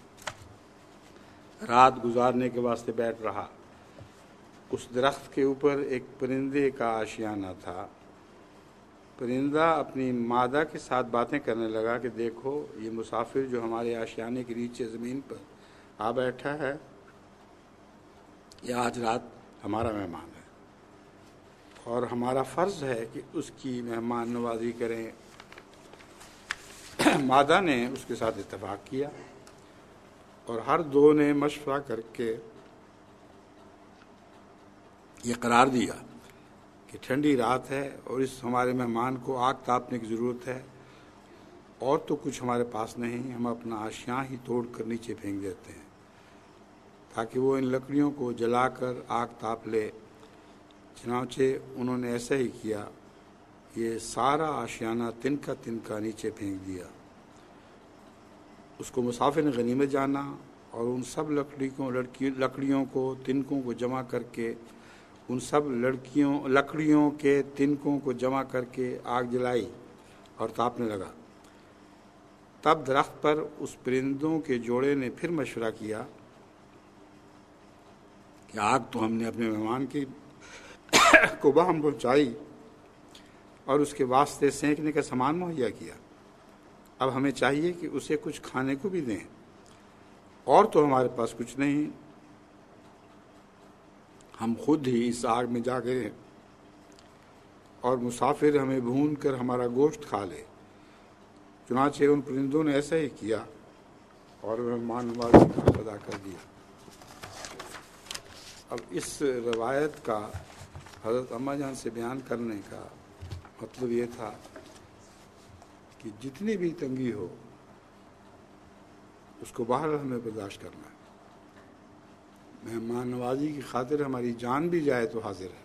رات گزارنے کے واسطے بیٹھ رہا۔ اس درخت کے اوپر ایک پرندے کا آشیانہ تھا۔ پرندہ اپنی مادہ کے ساتھ باتیں کرنے لگا کہ دیکھو یہ مسافر جو ہمارے آشیانے کے نیچے زمین پر آ بیٹھا ہے، یہ آج رات ہمارا مہمان ہے، اور ہمارا فرض ہے کہ اس کی مہمان نوازی کریں۔ مادہ نے اس کے ساتھ اتفاق کیا، اور ہر دو نے مشورہ کر کے یہ قرار دیا کہ ٹھنڈی رات ہے اور اس ہمارے مہمان کو آگ تاپنے کی ضرورت ہے، اور تو کچھ ہمارے پاس نہیں، ہم اپنا آشیاں ہی توڑ کر نیچے پھینک دیتے ہیں تاکہ وہ ان لکڑیوں کو جلا کر آگ تاپ لے۔ چنانچہ انہوں نے ایسا ہی کیا، یہ سارا آشیانہ تنکا تنکا نیچے پھینک دیا۔ اس کو مسافر نے غنیمت جانا، اور ان سب لکڑیوں کو تنکوں کو جمع کر کے ان سب لکڑیوں کے تنکوں کو جمع کر کے آگ جلائی اور تاپنے لگا۔ تب درخت پر اس پرندوں کے جوڑے نے پھر مشورہ کیا کہ آگ تو ہم نے اپنے مہمان کی کو باہم پہنچائی اور اس کے واسطے سینکنے کا سامان مہیا کیا، اب ہمیں چاہیے کہ اسے کچھ کھانے کو بھی دیں، اور تو ہمارے پاس کچھ نہیں، ہم خود ہی اس آگ میں جا گئے اور مسافر ہمیں بھون کر ہمارا گوشت کھا لے۔ چنانچہ ان پرندوں نے ایسا ہی کیا اور مہمان نوازی کا ادا کر دیا۔ اب اس روایت کا حضرت اماں جان سے بیان کرنے کا مطلب یہ تھا کہ جتنی بھی تنگی ہو اس کو بہرحال ہمیں برداشت کرنا ہے۔ مہمان نوازی کی خاطر ہماری جان بھی جائے تو حاضر ہے۔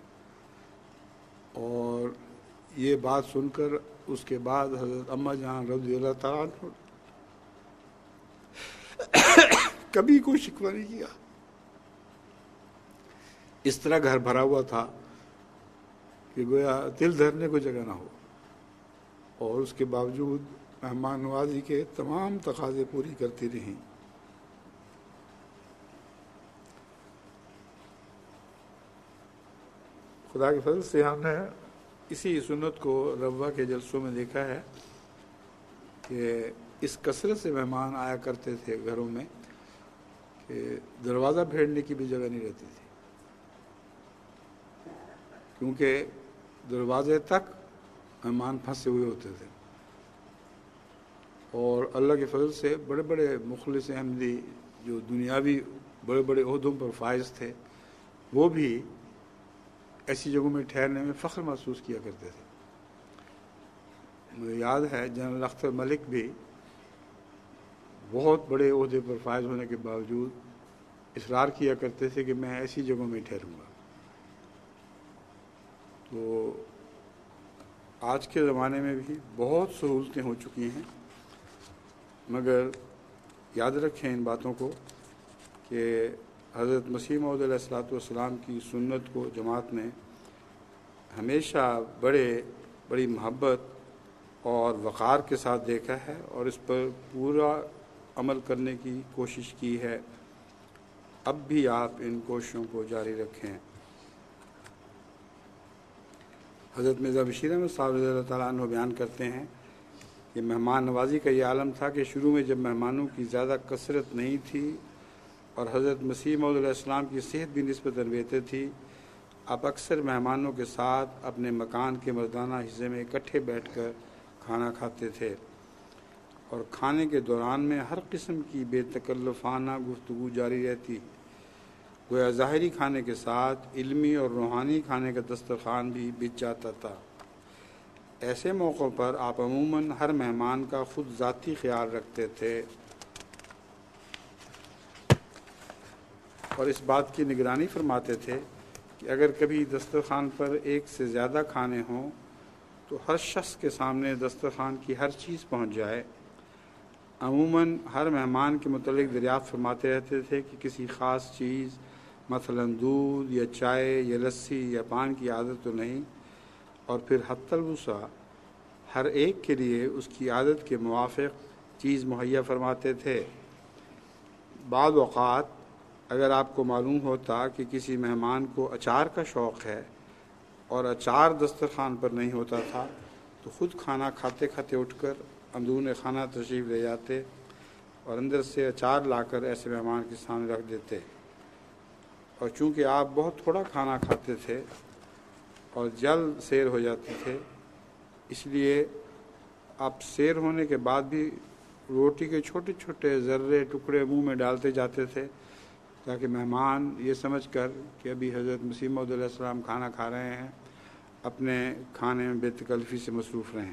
اور یہ بات سن کر اس کے بعد حضرت اماں جان رضی اللہ تعالیٰ عنہ کبھی کوئی شکوہ نہیں کیا۔ اس طرح گھر بھرا ہوا تھا کہ گویا دل دھرنے کو جگہ نہ ہو، اور اس کے باوجود مہمان نوازی کے تمام تقاضے پوری کرتی رہیں۔ خدا کے فضل سے ہم نے اسی سنت کو روا کے جلسوں میں دیکھا ہے کہ اس کثرت سے مہمان آیا کرتے تھے گھروں میں کہ دروازہ پھیرنے کی بھی جگہ نہیں رہتی تھی، کیونکہ دروازے تک مہمان پھنسے ہوئے ہوتے تھے۔ اور اللہ کے فضل سے بڑے بڑے مخلص احمدی جو دنیاوی بڑے بڑے عہدوں پر فائز تھے، وہ بھی ایسی جگہوں میں ٹھہرنے میں فخر محسوس کیا کرتے تھے۔ مجھے یاد ہے جنرل اختر ملک بھی بہت بڑے عہدے پر فائز ہونے کے باوجود اصرار کیا کرتے تھے کہ میں ایسی جگہوں میں ٹھہروں گا۔ تو آج کے زمانے میں بھی بہت سہولتیں ہو چکی ہیں، مگر یاد رکھیں ان باتوں کو کہ حضرت مسیح موعود علیہ الصلوۃ والسلام کی سنت کو جماعت نے ہمیشہ بڑی محبت اور وقار کے ساتھ دیکھا ہے اور اس پر پورا عمل کرنے کی کوشش کی ہے۔ اب بھی آپ ان کوششوں کو جاری رکھیں۔ حضرت مرزا بشیر احمد صاحب رضی اللہ تعالیٰ عنہ بیان کرتے ہیں کہ مہمان نوازی کا یہ عالم تھا کہ شروع میں جب مہمانوں کی زیادہ کثرت نہیں تھی اور حضرت مسیح موعود علیہ السلام کی صحت بھی نسبتاً بہتر تھی، آپ اکثر مہمانوں کے ساتھ اپنے مکان کے مردانہ حصے میں اکٹھے بیٹھ کر کھانا کھاتے تھے، اور کھانے کے دوران میں ہر قسم کی بے تکلفانہ گفتگو جاری رہتی۔ گویا ظاہری کھانے کے ساتھ علمی اور روحانی کھانے کا دسترخوان بھی بچ جاتا تھا۔ ایسے موقعوں پر آپ عموماً ہر مہمان کا خود ذاتی خیال رکھتے تھے اور اس بات کی نگرانی فرماتے تھے کہ اگر کبھی دسترخوان پر ایک سے زیادہ کھانے ہوں تو ہر شخص کے سامنے دسترخوان کی ہر چیز پہنچ جائے۔ عموماً ہر مہمان کے متعلق دریافت فرماتے رہتے تھے کہ کسی خاص چیز مثلاً دودھ یا چائے یا لسی یا پان کی عادت تو نہیں، اور پھر حتی الوسع ہر ایک کے لیے اس کی عادت کے موافق چیز مہیا فرماتے تھے۔ بعض اوقات اگر آپ کو معلوم ہوتا کہ کسی مہمان کو اچار کا شوق ہے اور اچار دسترخوان پر نہیں ہوتا تھا تو خود کھانا کھاتے کھاتے اٹھ کر اندرون خانہ تشریف لے جاتے اور اندر سے اچار لا کر ایسے مہمان کے سامنے رکھ دیتے۔ اور چونکہ آپ بہت تھوڑا کھانا کھاتے تھے اور جلد سیر ہو جاتے تھے، اس لیے آپ سیر ہونے کے بعد بھی روٹی کے چھوٹے چھوٹے ذرے ٹکڑے منہ میں ڈالتے جاتے تھے تاکہ مہمان یہ سمجھ کر کہ ابھی حضرت مسیح موعود علیہ السلام کھانا کھا رہے ہیں اپنے کھانے میں بے تکلفی سے مصروف رہیں۔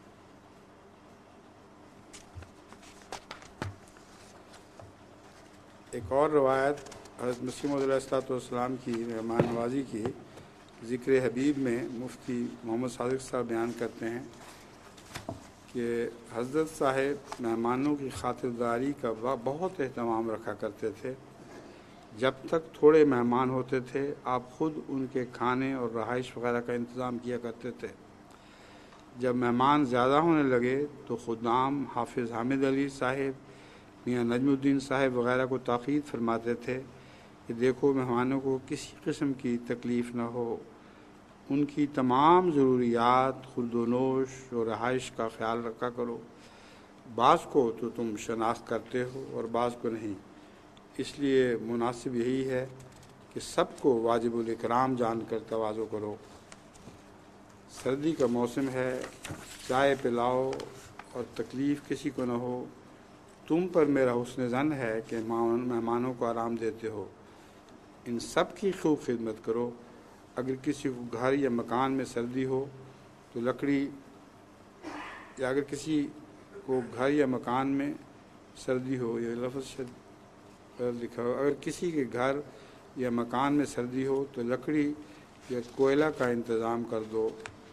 ایک اور روایت حضرت مسیح موعود علیہ السلام کی مہمان نوازی کی ذکر حبیب میں مفتی محمد صادق صاحب بیان کرتے ہیں کہ حضرت صاحب مہمانوں کی خاطرداری کا بہت اہتمام رکھا کرتے تھے۔ جب تک تھوڑے مہمان ہوتے تھے آپ خود ان کے کھانے اور رہائش وغیرہ کا انتظام کیا کرتے تھے۔ جب مہمان زیادہ ہونے لگے تو خدام حافظ حامد علی صاحب، میاں نجم الدین صاحب وغیرہ کو تاکید فرماتے تھے کہ دیکھو مہمانوں کو کسی قسم کی تکلیف نہ ہو، ان کی تمام ضروریات خورد و نوش اور رہائش کا خیال رکھا کرو۔ بعض کو تو تم شناخت کرتے ہو اور بعض کو نہیں، اس لیے مناسب یہی ہے کہ سب کو واجب الاکرام جان کر تواضع کرو۔ सर्दी का मौसम है, चाय पिलाओ और तकलीफ़ किसी को न हो। तुम पर मेरा हुस्न ज़न है कि मेहमानों को आराम देते हो। इन सब की खूब खिदमत करो। अगर किसी को घर या मकान में सर्दी हो तो लकड़ी, या अगर किसी को घर या मकान में सर्दी हो, ये लफ्ज़ लिखा हो, अगर किसी के घर या मकान में सर्दी हो तो लकड़ी या कोयला का इंतज़ाम कर दो।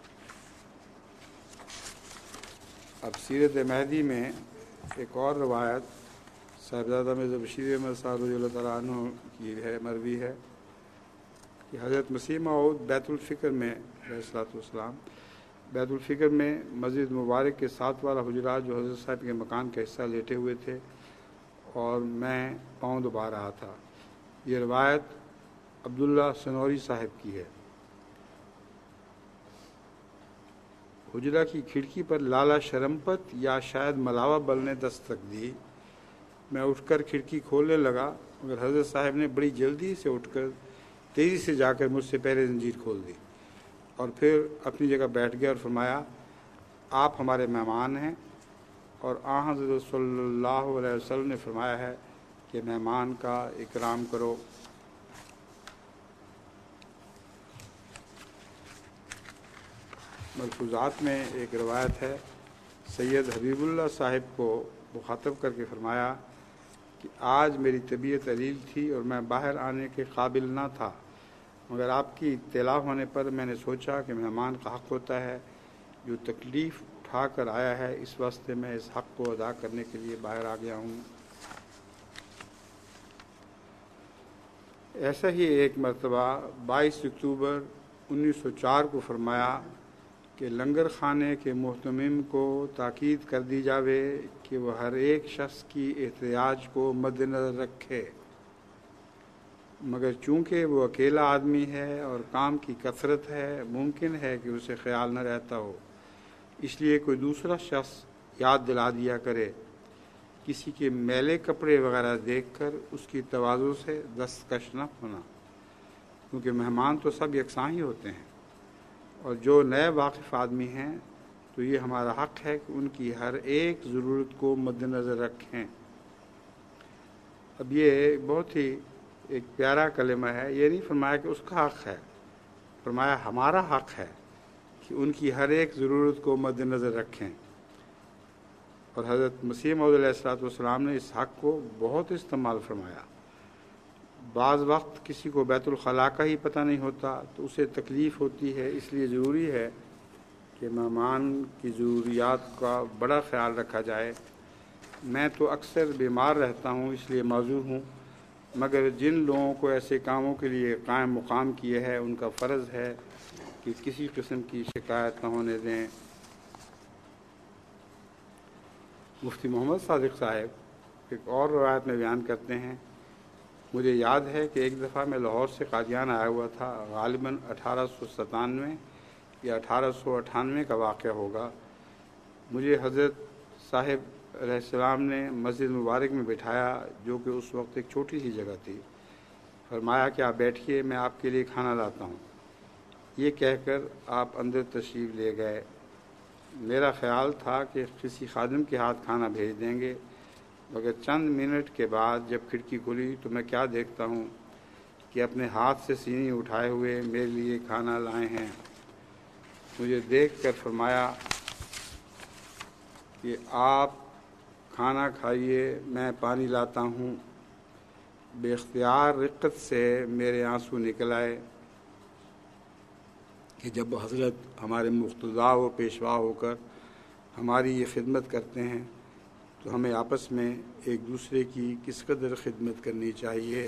अब सीरत महदी में एक और रवायत साहिबजादा मिर्ज़ा बशीर अहमद साहब रज़ियल्लाहु तआला अन्हु की है, मरवी है कि हज़रत मसीह मऊद बैतुल फ़िक्र में अलैहिस्सलाम बैतुल फ़िक्र में मस्जिद मुबारक के साथ वाला हुजरा जो हज़रत साहब के मकान का हिस्सा लेटे हुए थे और मैं पाँव दबा रहा था। ये रवायत अब्दुल्ला सनौरी साहब की है। हुजरा की खिड़की पर लाला शरमपत या शायद मलावा बल ने दस्तक दी। मैं उठकर खिड़की खोलने लगा, मगर हज़रत साहब ने बड़ी जल्दी से उठकर तेज़ी से जाकर मुझसे पहले जंजीर खोल दी और फिर अपनी जगह बैठ गया और फरमाया, आप हमारे मेहमान हैं और हज़रत सल्लल्लाहु अलैहि वसल्लम ने फरमाया है कि मेहमान का इकराम करो। मलफूज़ात में एक रवायत है, सैयद हबीबुल्लाह साहिब को मुखातब करके फरमाया कि आज मेरी तबीयत अलील थी और मैं बाहर आने के काबिल ना था, मगर आपकी इत्तला होने पर मैंने सोचा कि मेहमान का हक़ होता है, जो तकलीफ़ उठा कर आया है, इस वास्ते मैं इस हक़ को अदा करने के लिए बाहर आ गया हूँ। ऐसा ही एक मरतबा 22 अक्टूबर 1904 को फरमाया कि लंगर खाने के मुहतमिम को ताकीद कर दी जावे कि वह हर एक शख्स की एहतियाज को मद्देनज़र रखे, मगर चूँकि वो अकेला आदमी है और काम की कसरत है, मुमकिन है कि उसे ख्याल न रहता हो, इसलिए कोई दूसरा शख्स याद दिला दिया करे। किसी के मैले कपड़े वगैरह देखकर उसकी तवाज़ु से दस्तकश न होना, क्योंकि मेहमान तो सब यकसां ही होते हैं और जो नए वाकिफ़ आदमी हैं तो ये हमारा हक़ है कि उनकी हर एक ज़रूरत को मद्देनज़र रखें। अब ये बहुत ही एक प्यारा कलमा है। ये नहीं फरमाया कि उसका हक़ है, फरमाया हमारा हक़ है कि उनकी हर एक ज़रूरत को मद्देनज़र रखें। और हज़रत मसीह मऊद अलैहिस्सलाम ने इस हक़ को बहुत इस्तेमाल फरमाया। बाज़ वक्त किसी को बैतुल खला का ही पता नहीं होता तो उसे तकलीफ़ होती है, इसलिए ज़रूरी है कि मेहमान की ज़रूरियात का बड़ा ख्याल रखा जाए। मैं तो अक्सर बीमार रहता हूँ, इसलिए माज़ूर हूँ, मगर जिन लोगों को ऐसे कामों के लिए कायम मुकाम किए है उनका फ़र्ज़ है कि किसी किस्म की शिकायत न होने दें। मुफ्ती मोहम्मद सादिक साहब एक और रवायत में बयान करते हैं, मुझे याद है कि एक दफ़ा मैं लाहौर से कादियान आया हुआ था, गालिबन 1897 या 1898 का वाक़या होगा। मुझे हज़रत साहिब अलैहिस्सलाम ने मस्जिद मुबारक में बिठाया, जो कि उस वक्त एक छोटी सी जगह थी। फरमाया कि आप बैठिए, मैं आपके लिए खाना लाता हूँ। ये कहकर आप अंदर तशरीफ़ ले गए। मेरा ख़्याल था कि किसी खादिम के हाथ खाना भेज देंगे, मगर चंद मिनट के बाद जब खिड़की खुली तो मैं क्या देखता हूँ कि अपने हाथ से सीनी उठाए हुए मेरे लिए खाना लाए हैं। मुझे देखकर फरमाया कि आप खाना खाइए, मैं पानी लाता हूँ। बेख्तियार रिक्कत से मेरे आंसू निकल आए कि जब हज़रत हमारे मुक़्तदा व पेशवा होकर हमारी ये खिदमत करते हैं तो हमें आपस में एक दूसरे की किस कदर खिदमत करनी चाहिए।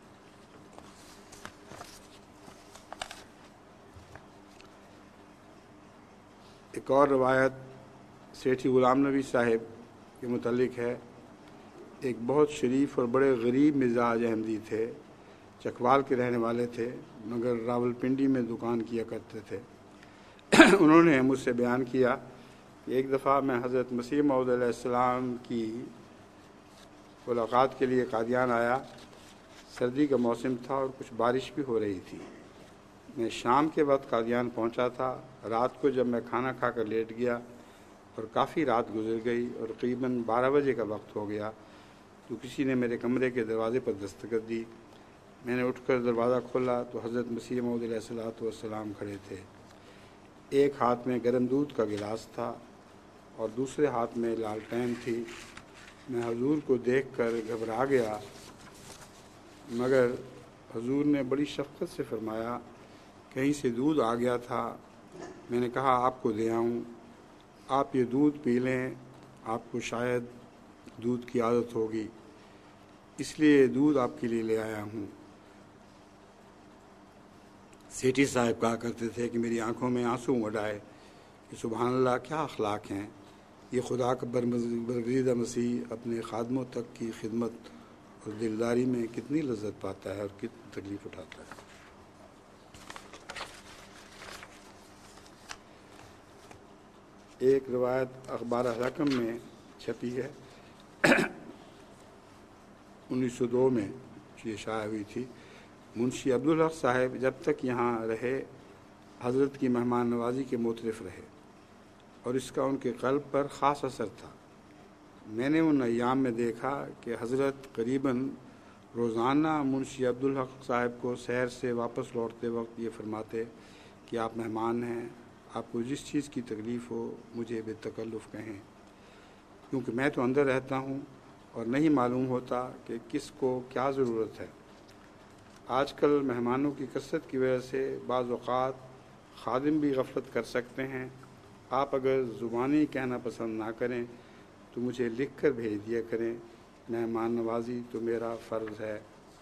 एक और रवायत सेठी गुलाम नबी साहिब के मुतल्लिक है। एक बहुत शरीफ और बड़े गरीब मिजाज अहमदी थे, चकवाल के रहने वाले थे, मगर रावलपिंडी में दुकान किया करते थे। उन्होंने मुझसे बयान किया कि एक दफ़ा मैं हज़रत मसीह मऊद अलैहिस्सलाम की मुलाकात के लिए कादियान आया। सर्दी का मौसम था और कुछ बारिश भी हो रही थी। میں شام کے وقت قادیان پہنچا تھا۔ رات کو جب میں کھانا کھا کر لیٹ گیا اور کافی رات گزر گئی اور تقریباً 12 بجے کا وقت ہو گیا تو کسی نے میرے کمرے کے دروازے پر دستک دی۔ میں نے اٹھ کر دروازہ کھولا تو حضرت مسیح موعود علیہ الصلوۃ والسلام کھڑے تھے۔ ایک ہاتھ میں گرم دودھ کا گلاس تھا اور دوسرے ہاتھ میں لالٹین تھی۔ میں حضور کو دیکھ کر گھبرا گیا، مگر حضور نے بڑی شفقت سے فرمایا، کہیں سے دودھ آ گیا تھا۔ میں نے کہا آپ کو دے آؤں، آپ یہ دودھ پی لیں، آپ کو شاید دودھ کی عادت ہوگی، اس لیے دودھ آپ کے لیے لے آیا ہوں۔ سیٹھی صاحب کہا کرتے تھے کہ میری آنکھوں میں آنسو مڈ آئے کہ سبحان اللہ، کیا اخلاق ہیں، یہ خدا کا برگزیدہ مسیح اپنے خادموں تک کی خدمت اور دلداری میں کتنی لذت پاتا ہے اور کتنی تکلیف اٹھاتا ہے۔ ایک روایت اخبار حکم میں چھپی ہے، 1902 میں یہ شائع ہوئی تھی۔ منشی عبدالحق صاحب جب تک یہاں رہے حضرت کی مہمان نوازی کے معترف رہے اور اس کا ان کے قلب پر خاص اثر تھا۔ میں نے ان ایام میں دیکھا کہ حضرت قریباً روزانہ منشی عبدالحق صاحب کو سیر سے واپس لوٹتے وقت یہ فرماتے کہ آپ مہمان ہیں، آپ کو جس چیز کی تکلیف ہو مجھے بے تکلف کہیں، کیونکہ میں تو اندر رہتا ہوں اور نہیں معلوم ہوتا کہ کس کو کیا ضرورت ہے۔ آج کل مہمانوں کی کثرت کی وجہ سے بعض اوقات خادم بھی غفلت کر سکتے ہیں۔ آپ اگر زبانی کہنا پسند نہ کریں تو مجھے لکھ کر بھیج دیا کریں، مہمان نوازی تو میرا فرض ہے۔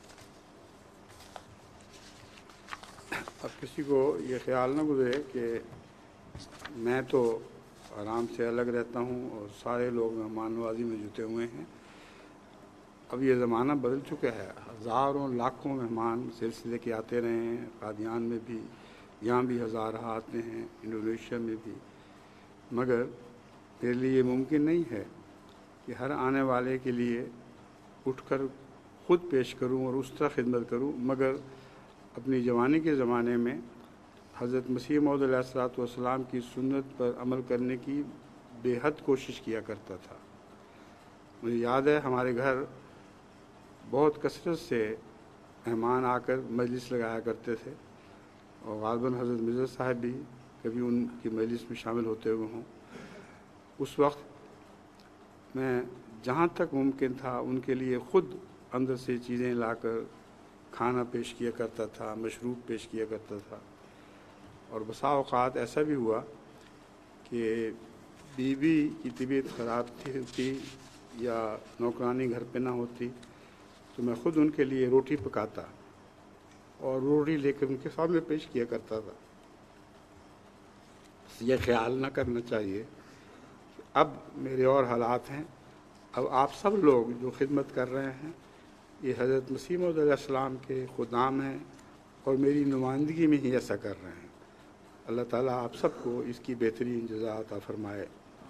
اب کسی کو یہ خیال نہ گزرے کہ میں تو آرام سے الگ رہتا ہوں اور سارے لوگ مہمان نوازی میں جتے ہوئے ہیں۔ اب یہ زمانہ بدل چکا ہے، ہزاروں لاکھوں مہمان سلسلے کے آتے رہے ہیں، قادیان میں بھی، یہاں بھی ہزارہ آتے ہیں، انڈونیشیا میں بھی، مگر میرے لیے یہ ممکن نہیں ہے کہ ہر آنے والے کے لیے اٹھ کر خود پیش کروں اور اس طرح خدمت کروں، مگر اپنی جوانی کے زمانے میں حضرت مسیح موعود علیہ الصلوۃ والسلام کی سنت پر عمل کرنے کی بے حد کوشش کیا کرتا تھا۔ مجھے یاد ہے ہمارے گھر بہت کثرت سے مہمان آ کر مجلس لگایا کرتے تھے اور غالباً حضرت مرزا صاحب بھی کبھی ان کی مجلس میں شامل ہوتے ہوئے ہوں۔ اس وقت میں جہاں تک ممکن تھا ان کے لیے خود اندر سے چیزیں لا کر کھانا پیش کیا کرتا تھا، مشروب پیش کیا کرتا تھا، اور بسا اوقات ایسا بھی ہوا کہ بیوی کی طبیعت خراب تھی یا نوکرانی گھر پہ نہ ہوتی تو میں خود ان کے لیے روٹی پکاتا اور روٹی لے کر ان کے سامنے پیش کیا کرتا تھا۔ یہ خیال نہ کرنا چاہیے کہ اب میرے اور حالات ہیں، اب آپ سب لوگ جو خدمت کر رہے ہیں یہ حضرت مسیح موعود علیہ السلام کے خدام ہیں اور میری نمائندگی میں ہی ایسا کر رہے ہیں۔ اللہ تعالیٰ آپ سب کو اس کی بہترین جزا عطا فرمائے۔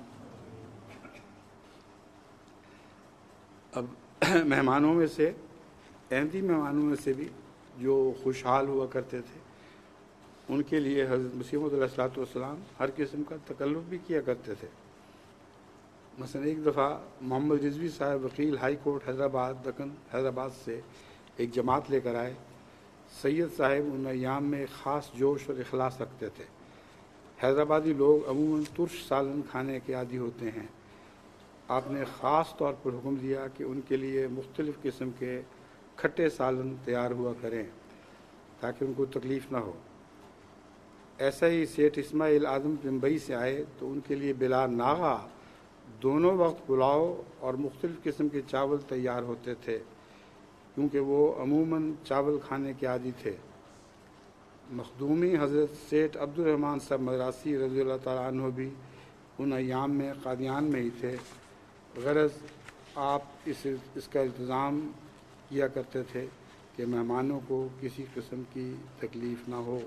اب مہمانوں میں سے، احمدی مہمانوں میں سے بھی جو خوشحال ہوا کرتے تھے ان کے لیے حضرت مسیح موعود علیہ الصلوۃ والسلام ہر قسم کا تکلف بھی کیا کرتے تھے۔ مثلا ایک دفعہ محمد رضوی صاحب وکیل ہائی کورٹ حیدرآباد دکن حیدرآباد سے ایک جماعت لے کر آئے۔ سید صاحب ان ایام میں خاص جوش اور اخلاص رکھتے تھے۔ حیدرآبادی لوگ عموماً ترش سالن کھانے کے عادی ہوتے ہیں۔ آپ نے خاص طور پر حکم دیا کہ ان کے لیے مختلف قسم کے کھٹے سالن تیار ہوا کریں تاکہ ان کو تکلیف نہ ہو۔ ایسا ہی سیٹھ اسماعیل اعظم ممبئی سے آئے تو ان کے لیے بلا ناغہ دونوں وقت پلاؤ اور مختلف قسم کے چاول تیار ہوتے تھے، کیونکہ وہ عموماً چاول کھانے کے عادی تھے۔ مخدومی حضرت سیٹھ عبدالرحمن صاحب مدراسی رضی اللہ تعالیٰ عنہ بھی ان ایام میں قادیان میں ہی تھے۔ غرض آپ اس کا التزام کیا کرتے تھے کہ مہمانوں کو کسی قسم کی تکلیف نہ ہو۔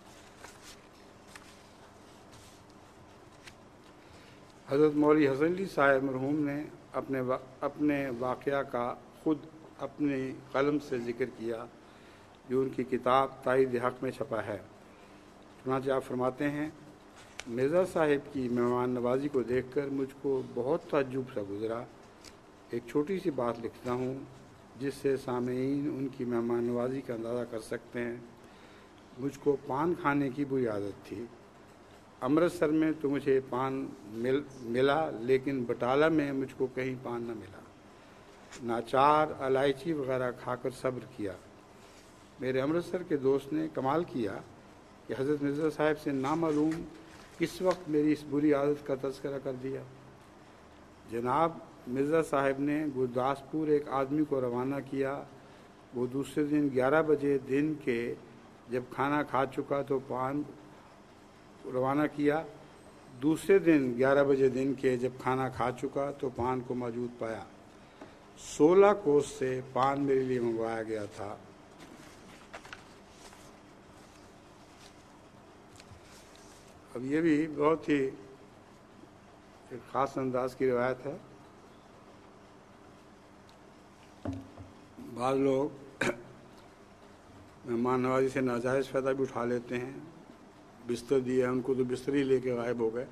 حضرت مولوی حسن علی صاحب مرحوم نے اپنے واقعہ کا خود اپنے قلم سے ذکر کیا جو ان کی کتاب تائید حق میں چھپا ہے۔ چنانچہ آپ فرماتے ہیں مرزا صاحب کی مہمان نوازی کو دیکھ کر مجھ کو بہت تعجب سا گزرا. ایک چھوٹی سی بات لکھتا ہوں جس سے سامعین ان کی مہمان نوازی کا اندازہ کر سکتے ہیں. مجھ کو پان کھانے کی بری عادت تھی. امرتسر میں تو مجھے پان ملا لیکن بٹالہ میں مجھ کو کہیں پان نہ ملا. ناچار الائچی وغیرہ کھا کر صبر کیا. میرے امرتسر کے دوست نے کمال کیا کہ حضرت مرزا صاحب سے نامعلوم کس وقت میری اس بری عادت کا تذکرہ کر دیا. جناب مرزا صاحب نے گرداسپور ایک آدمی کو روانہ کیا. وہ دوسرے دن 11 بجے دن کے جب کھانا کھا چکا تو پان روانہ کیا. دوسرے دن 11 بجے دن کے جب کھانا کھا چکا تو پان کو موجود پایا. 16 کوس سے پان میرے لیے منگوایا گیا تھا. اب یہ بھی بہت ہی ایک خاص انداز کی روایت ہے. بعض لوگ مہمان نوازی سے ناجائز فائدہ بھی اٹھا لیتے ہیں. بستر دیا ان کو تو بستر ہی لے کے غائب ہو گئے.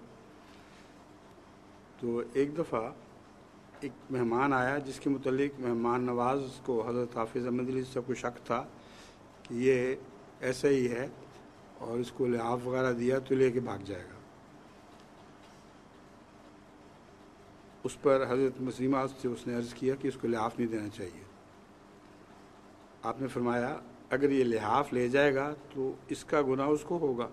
تو ایک دفعہ ایک مہمان آیا جس کے متعلق مہمان نواز کو حضرت حافظ احمد علی سے کوئی شک تھا کہ یہ ایسا ہی ہے اور اس کو لحاف وغیرہ دیا تو لے کے بھاگ جائے گا. اس پر حضرت مسیمہ سے اس نے عرض کیا کہ اس کو لحاف نہیں دینا چاہیے. آپ نے فرمایا اگر یہ لحاف لے جائے گا تو اس کا گناہ اس کو ہوگا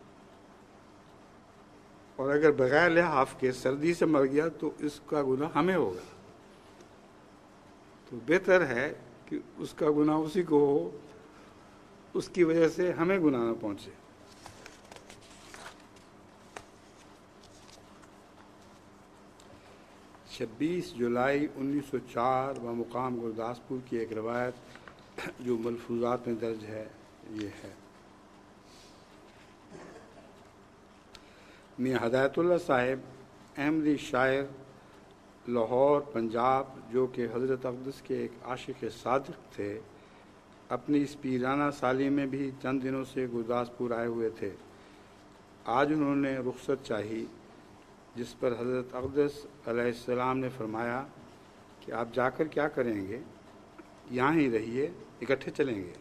اور اگر بغیر لحاف کے سردی سے مر گیا تو اس کا گناہ ہمیں ہوگا. تو بہتر ہے کہ اس کا گناہ اسی کو ہو, اس کی وجہ سے ہمیں گناہ نہ پہنچے. چھبیس جولائی 1904 بمقام گرداسپور کی ایک روایت جو ملفوظات میں درج ہے یہ ہے. میاں ہدایت اللہ صاحب احمدی شاعر لاہور پنجاب جو کہ حضرت اقدس کے ایک عاشق صادق تھے, اپنی اس پیرانہ سالی میں بھی چند دنوں سے گرداسپور آئے ہوئے تھے. آج انہوں نے رخصت چاہی جس پر حضرت اقدس علیہ السلام نے فرمایا کہ آپ جا کر کیا کریں گے, یہاں ہی رہیے, اکٹھے چلیں گے.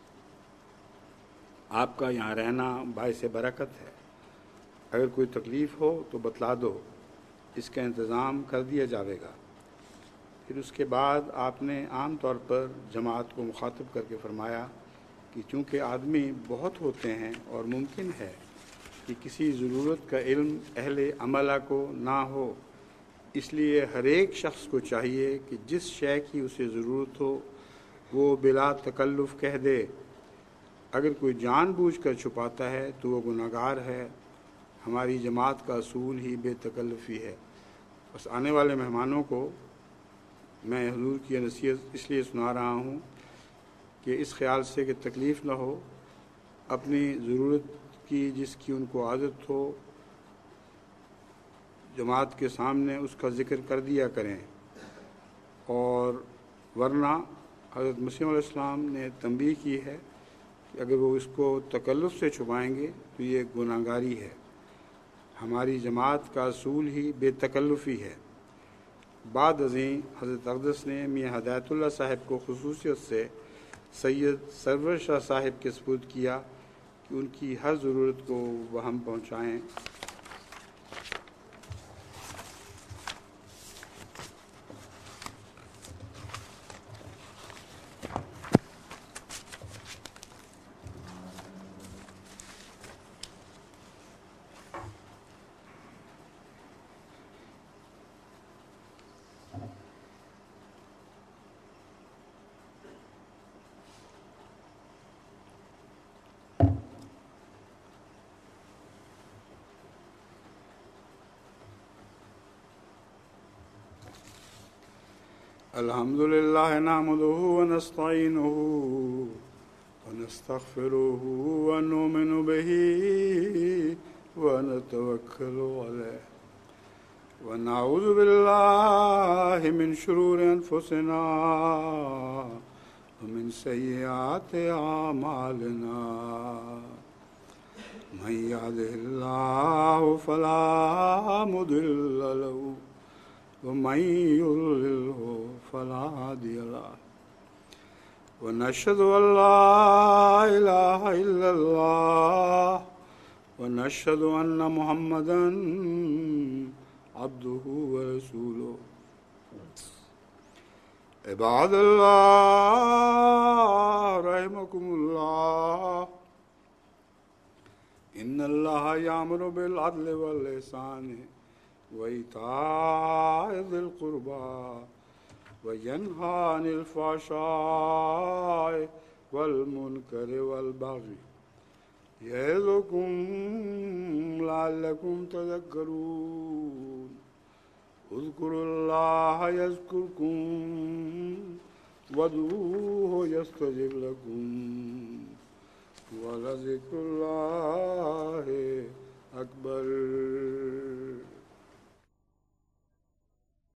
آپ کا یہاں رہنا باعث برکت ہے. اگر کوئی تکلیف ہو تو بتلا دو, اس کا انتظام کر دیا جاوے گا. پھر اس کے بعد آپ نے عام طور پر جماعت کو مخاطب کر کے فرمایا کہ چونکہ آدمی بہت ہوتے ہیں اور ممکن ہے کہ کسی ضرورت کا علم اہل عملہ کو نہ ہو, اس لیے ہر ایک شخص کو چاہیے کہ جس شے کی اسے ضرورت ہو وہ بلا تکلف کہہ دے. اگر کوئی جان بوجھ کر چھپاتا ہے تو وہ گناہگار ہے. ہماری جماعت کا اصول ہی بے تکلفی ہے. بس آنے والے مہمانوں کو میں حضور کی نصیحت اس لیے سنا رہا ہوں کہ اس خیال سے کہ تکلیف نہ ہو, اپنی ضرورت کی جس کی ان کو عادت ہو جماعت کے سامنے اس کا ذکر کر دیا کریں. اور ورنہ حضرت مسیح علیہ السلام نے تنبیہ کی ہے کہ اگر وہ اس کو تکلف سے چھپائیں گے تو یہ گناہگاری ہے. ہماری جماعت کا اصول ہی بے تکلفی ہے. بعد ازیں حضرت اقدس نے میاں ہدایت اللہ صاحب کو خصوصیت سے سید سرور شاہ صاحب کے سپرد کیا کہ ان کی ہر ضرورت کو وہ ہم پہنچائیں. الحمد لله نحمده ونستعينه ونستغفره ونؤمن به ونتوكل عليه ونعوذ بالله من شرور أنفسنا ومن سيئات أعمالنا من يهده الله فلا مضل له ومن يضلله فلا هادي له ونشهد أن لا إله إلا الله ونشهد أن محمدا عبده ورسوله عباد الله رحمكم الله إن الله يأمر بالعدل والإحسان وإيتاء ذي القربى وينهى عن الفحشاء والمنكر والبغي يعظكم لعلكم تذكرون اذكروا الله يذكركم وادعوه يستجب لكم ولذكر الله أكبر